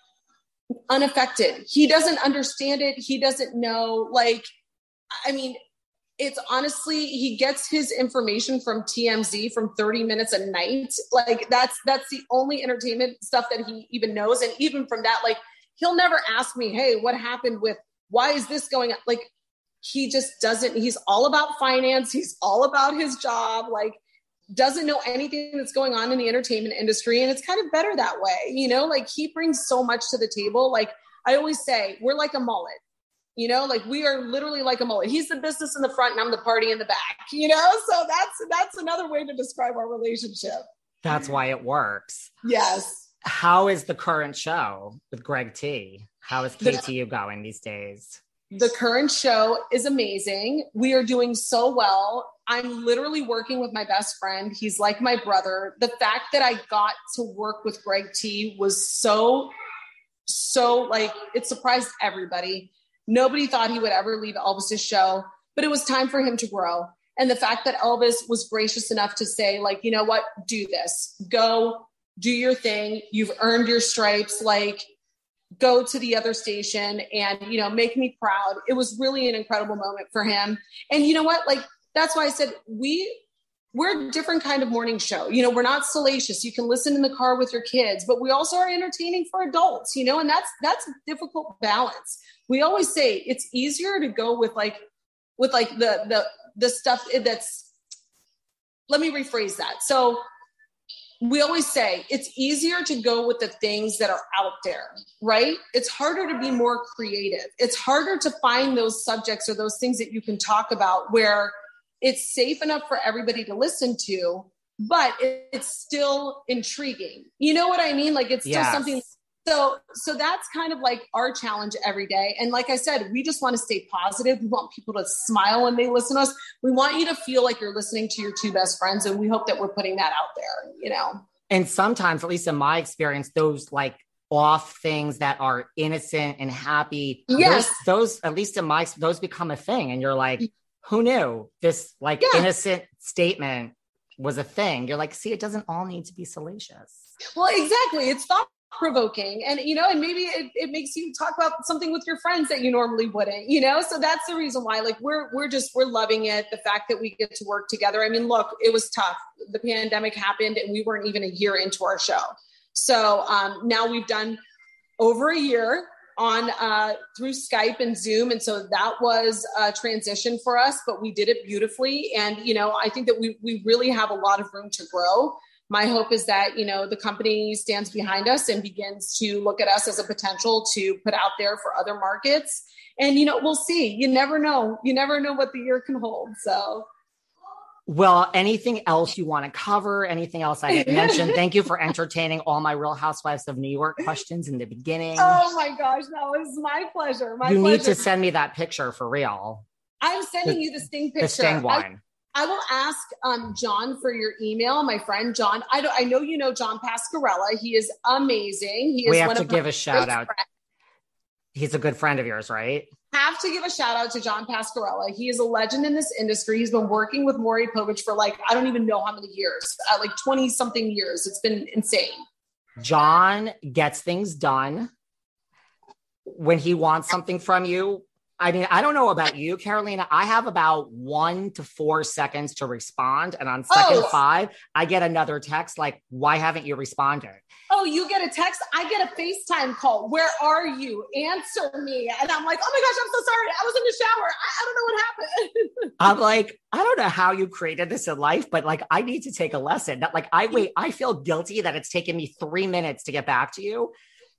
unaffected. He doesn't understand it. He doesn't know, like, I mean, it's honestly, he gets his information from T M Z from thirty minutes a night. Like that's, that's the only entertainment stuff that he even knows. And even from that, like, he'll never ask me, hey, what happened with, why is this going on? Like, he just doesn't, he's all about finance. He's all about his job. Like, doesn't know anything that's going on in the entertainment industry. And it's kind of better that way. You know, like he brings so much to the table. Like I always say, we're like a mullet. You know, like we are literally like a mullet. He's the business in the front and I'm the party in the back, you know? So that's, that's another way to describe our relationship. That's why it works. Yes. How is the current show with Greg T? How is K T U going these days? The current show is amazing. We are doing so well. I'm literally working with my best friend. He's like my brother. The fact that I got to work with Greg T was so, so like, it surprised everybody. Nobody thought he would ever leave Elvis's show, but it was time for him to grow. And the fact that Elvis was gracious enough to say, like, you know what, do this, go do your thing. You've earned your stripes. Like, go to the other station and, you know, make me proud. It was really an incredible moment for him. And you know what, like, that's why I said, we, we're a different kind of morning show. You know, we're not salacious. You can listen in the car with your kids, but we also are entertaining for adults, you know, and that's, that's a difficult balance. We always say it's easier to go with like, with like the, the, the stuff that's, let me rephrase that. So we always say it's easier to go with the things that are out there, right? It's harder to be more creative. It's harder to find those subjects or those things that you can talk about where it's safe enough for everybody to listen to, but it's still intriguing. You know what I mean? Like it's still yes. something. So, so that's kind of like our challenge every day. And like I said, we just want to stay positive. We want people to smile when they listen to us. We want you to feel like you're listening to your two best friends. And we hope that we're putting that out there, you know? And sometimes, at least in my experience, those like off things that are innocent and happy, yes, those, those at least in my, those become a thing. And you're like, who knew this like yeah. innocent statement was a thing? You're like, see, it doesn't all need to be salacious. Well, exactly. It's thought provoking, and you know, and maybe it, it makes you talk about something with your friends that you normally wouldn't, you know. So that's the reason why, like, we're we're just we're loving it. The fact that we get to work together. I mean, look, it was tough. The pandemic happened, and we weren't even a year into our show. So um, now we've done over a year on uh, through Skype and Zoom, and so that was a transition for us, but we did it beautifully. And you know, I think that we we really have a lot of room to grow. My hope is that, you know, the company stands behind us and begins to look at us as a potential to put out there for other markets. And, you know, we'll see. You never know. You never know what the year can hold. So. Well, anything else you want to cover? Anything else I didn't mention? Thank you for entertaining all my Real Housewives of New York questions in the beginning. Oh my gosh. No, it was my pleasure. My you pleasure. need to send me that picture for real. I'm sending the, you the Sting picture. The Sting one. I, I will ask um, John for your email. My friend John. I don't, I know you know John Pascarella. He is amazing. He is we have one to of give a shout out. friends. He's a good friend of yours, right? have to give a shout out to John Pascarella. He is a legend in this industry. He's been working with Maury Povich for like, I don't even know how many years, uh, like twenty something years. It's been insane. John gets things done when he wants something from you. I mean, I don't know about you, Carolina. I have about one to four seconds to respond. And on second oh. five, I get another text like, why haven't you responded? Oh, you get a text. I get a FaceTime call. Where are you? Answer me. And I'm like, oh my gosh, I'm so sorry. I was in the shower. I, I don't know what happened. I'm like, I don't know how you created this in life, but like, I need to take a lesson. That like, I wait, I feel guilty that it's taken me three minutes to get back to you.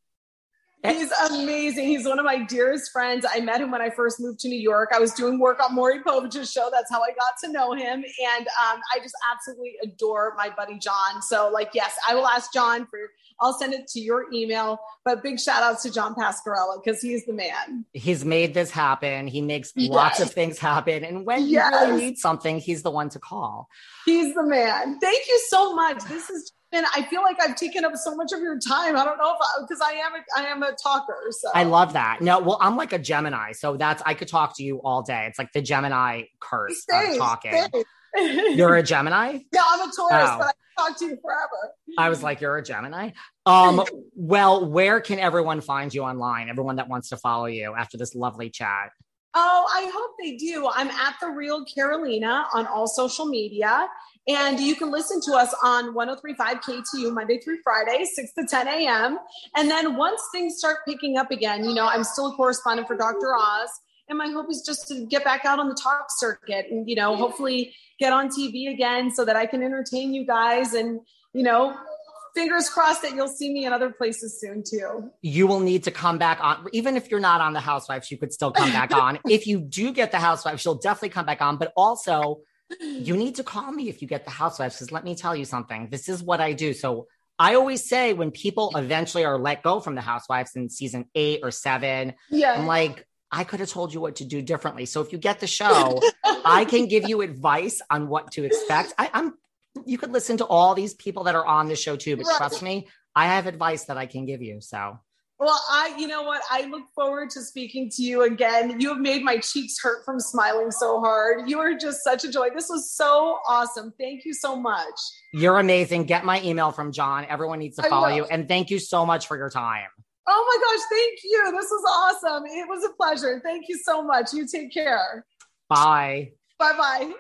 He's amazing. He's one of my dearest friends. I met him when I first moved to New York. I was doing work on Maury Povich's show. That's how I got to know him. And um, I just absolutely adore my buddy, John. So like, yes, I will ask John for, I'll send it to your email, but big shout outs to John Pascarella because he's the man. He's made this happen. He makes yes. lots of things happen. And when yes. you really need something, he's the one to call. He's the man. Thank you so much. This is And I feel like I've taken up so much of your time. I don't know if I, because I am, a, I am a talker. So I love that. No, well, I'm like a Gemini. So that's, I could talk to you all day. It's like the Gemini curse Stay, of talking. stay. You're a Gemini? No, I'm a Taurus, oh. but I can talk to you forever. I was like, you're a Gemini? Um, well, where can everyone find you online? Everyone that wants to follow you after this lovely chat. Oh, I hope they do. I'm at The Real Carolina on all social media. And you can listen to us on one oh three point five K T U Monday through Friday, six to ten a.m. And then once things start picking up again, you know, I'm still a correspondent for Doctor Oz. And my hope is just to get back out on the talk circuit and, you know, hopefully get on T V again so that I can entertain you guys. And, you know, fingers crossed that you'll see me in other places soon too. You will need to come back on. Even if you're not on the Housewives, you could still come back on. If you do get the Housewives, you'll definitely come back on. But also, you need to call me if you get the Housewives, because let me tell you something. This is what I do. So I always say when people eventually are let go from the Housewives in season eight or seven, yeah. I'm like, I could have told you what to do differently. So if you get the show, I can give you advice on what to expect. I, I'm, you could listen to all these people that are on the show too, but right. trust me, I have advice that I can give you. So. Well, I, you know what? I look forward to speaking to you again. You have made my cheeks hurt from smiling so hard. You are just such a joy. This was so awesome. Thank you so much. You're amazing. Get my email from John. Everyone needs to follow you. And thank you so much for your time. Oh my gosh. Thank you. This was awesome. It was a pleasure. Thank you so much. You take care. Bye. Bye-bye.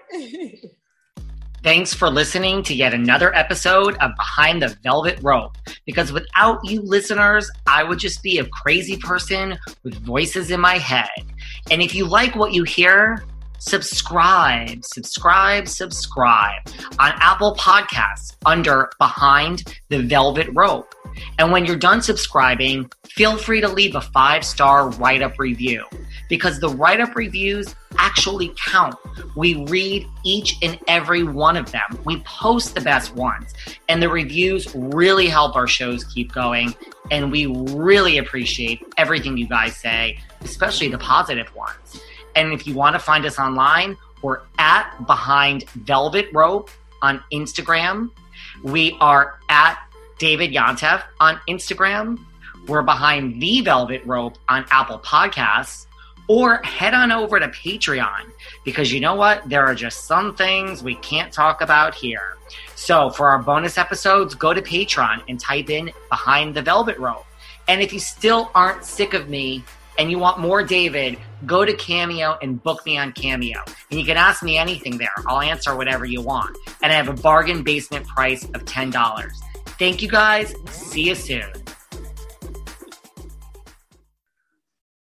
Thanks for listening to yet another episode of Behind the Velvet Rope. Because without you listeners, I would just be a crazy person with voices in my head. And if you like what you hear, subscribe, subscribe, subscribe on Apple Podcasts under Behind the Velvet Rope. And when you're done subscribing, feel free to leave a five-star write-up review, because the write-up reviews actually count. We read each and every one of them. We post the best ones, and the reviews really help our shows keep going. And we really appreciate everything you guys say, especially the positive ones. And if you want to find us online, we're at Behind Velvet Rope on Instagram. We are at David Yontef on Instagram. We're Behind the Velvet Rope on Apple Podcasts. Or head on over to Patreon, because you know what? There are just some things we can't talk about here. So for our bonus episodes, go to Patreon and type in Behind the Velvet Rope. And if you still aren't sick of me and you want more David, go to Cameo and book me on Cameo. And you can ask me anything there. I'll answer whatever you want. And I have a bargain basement price of ten dollars. Thank you guys. See you soon.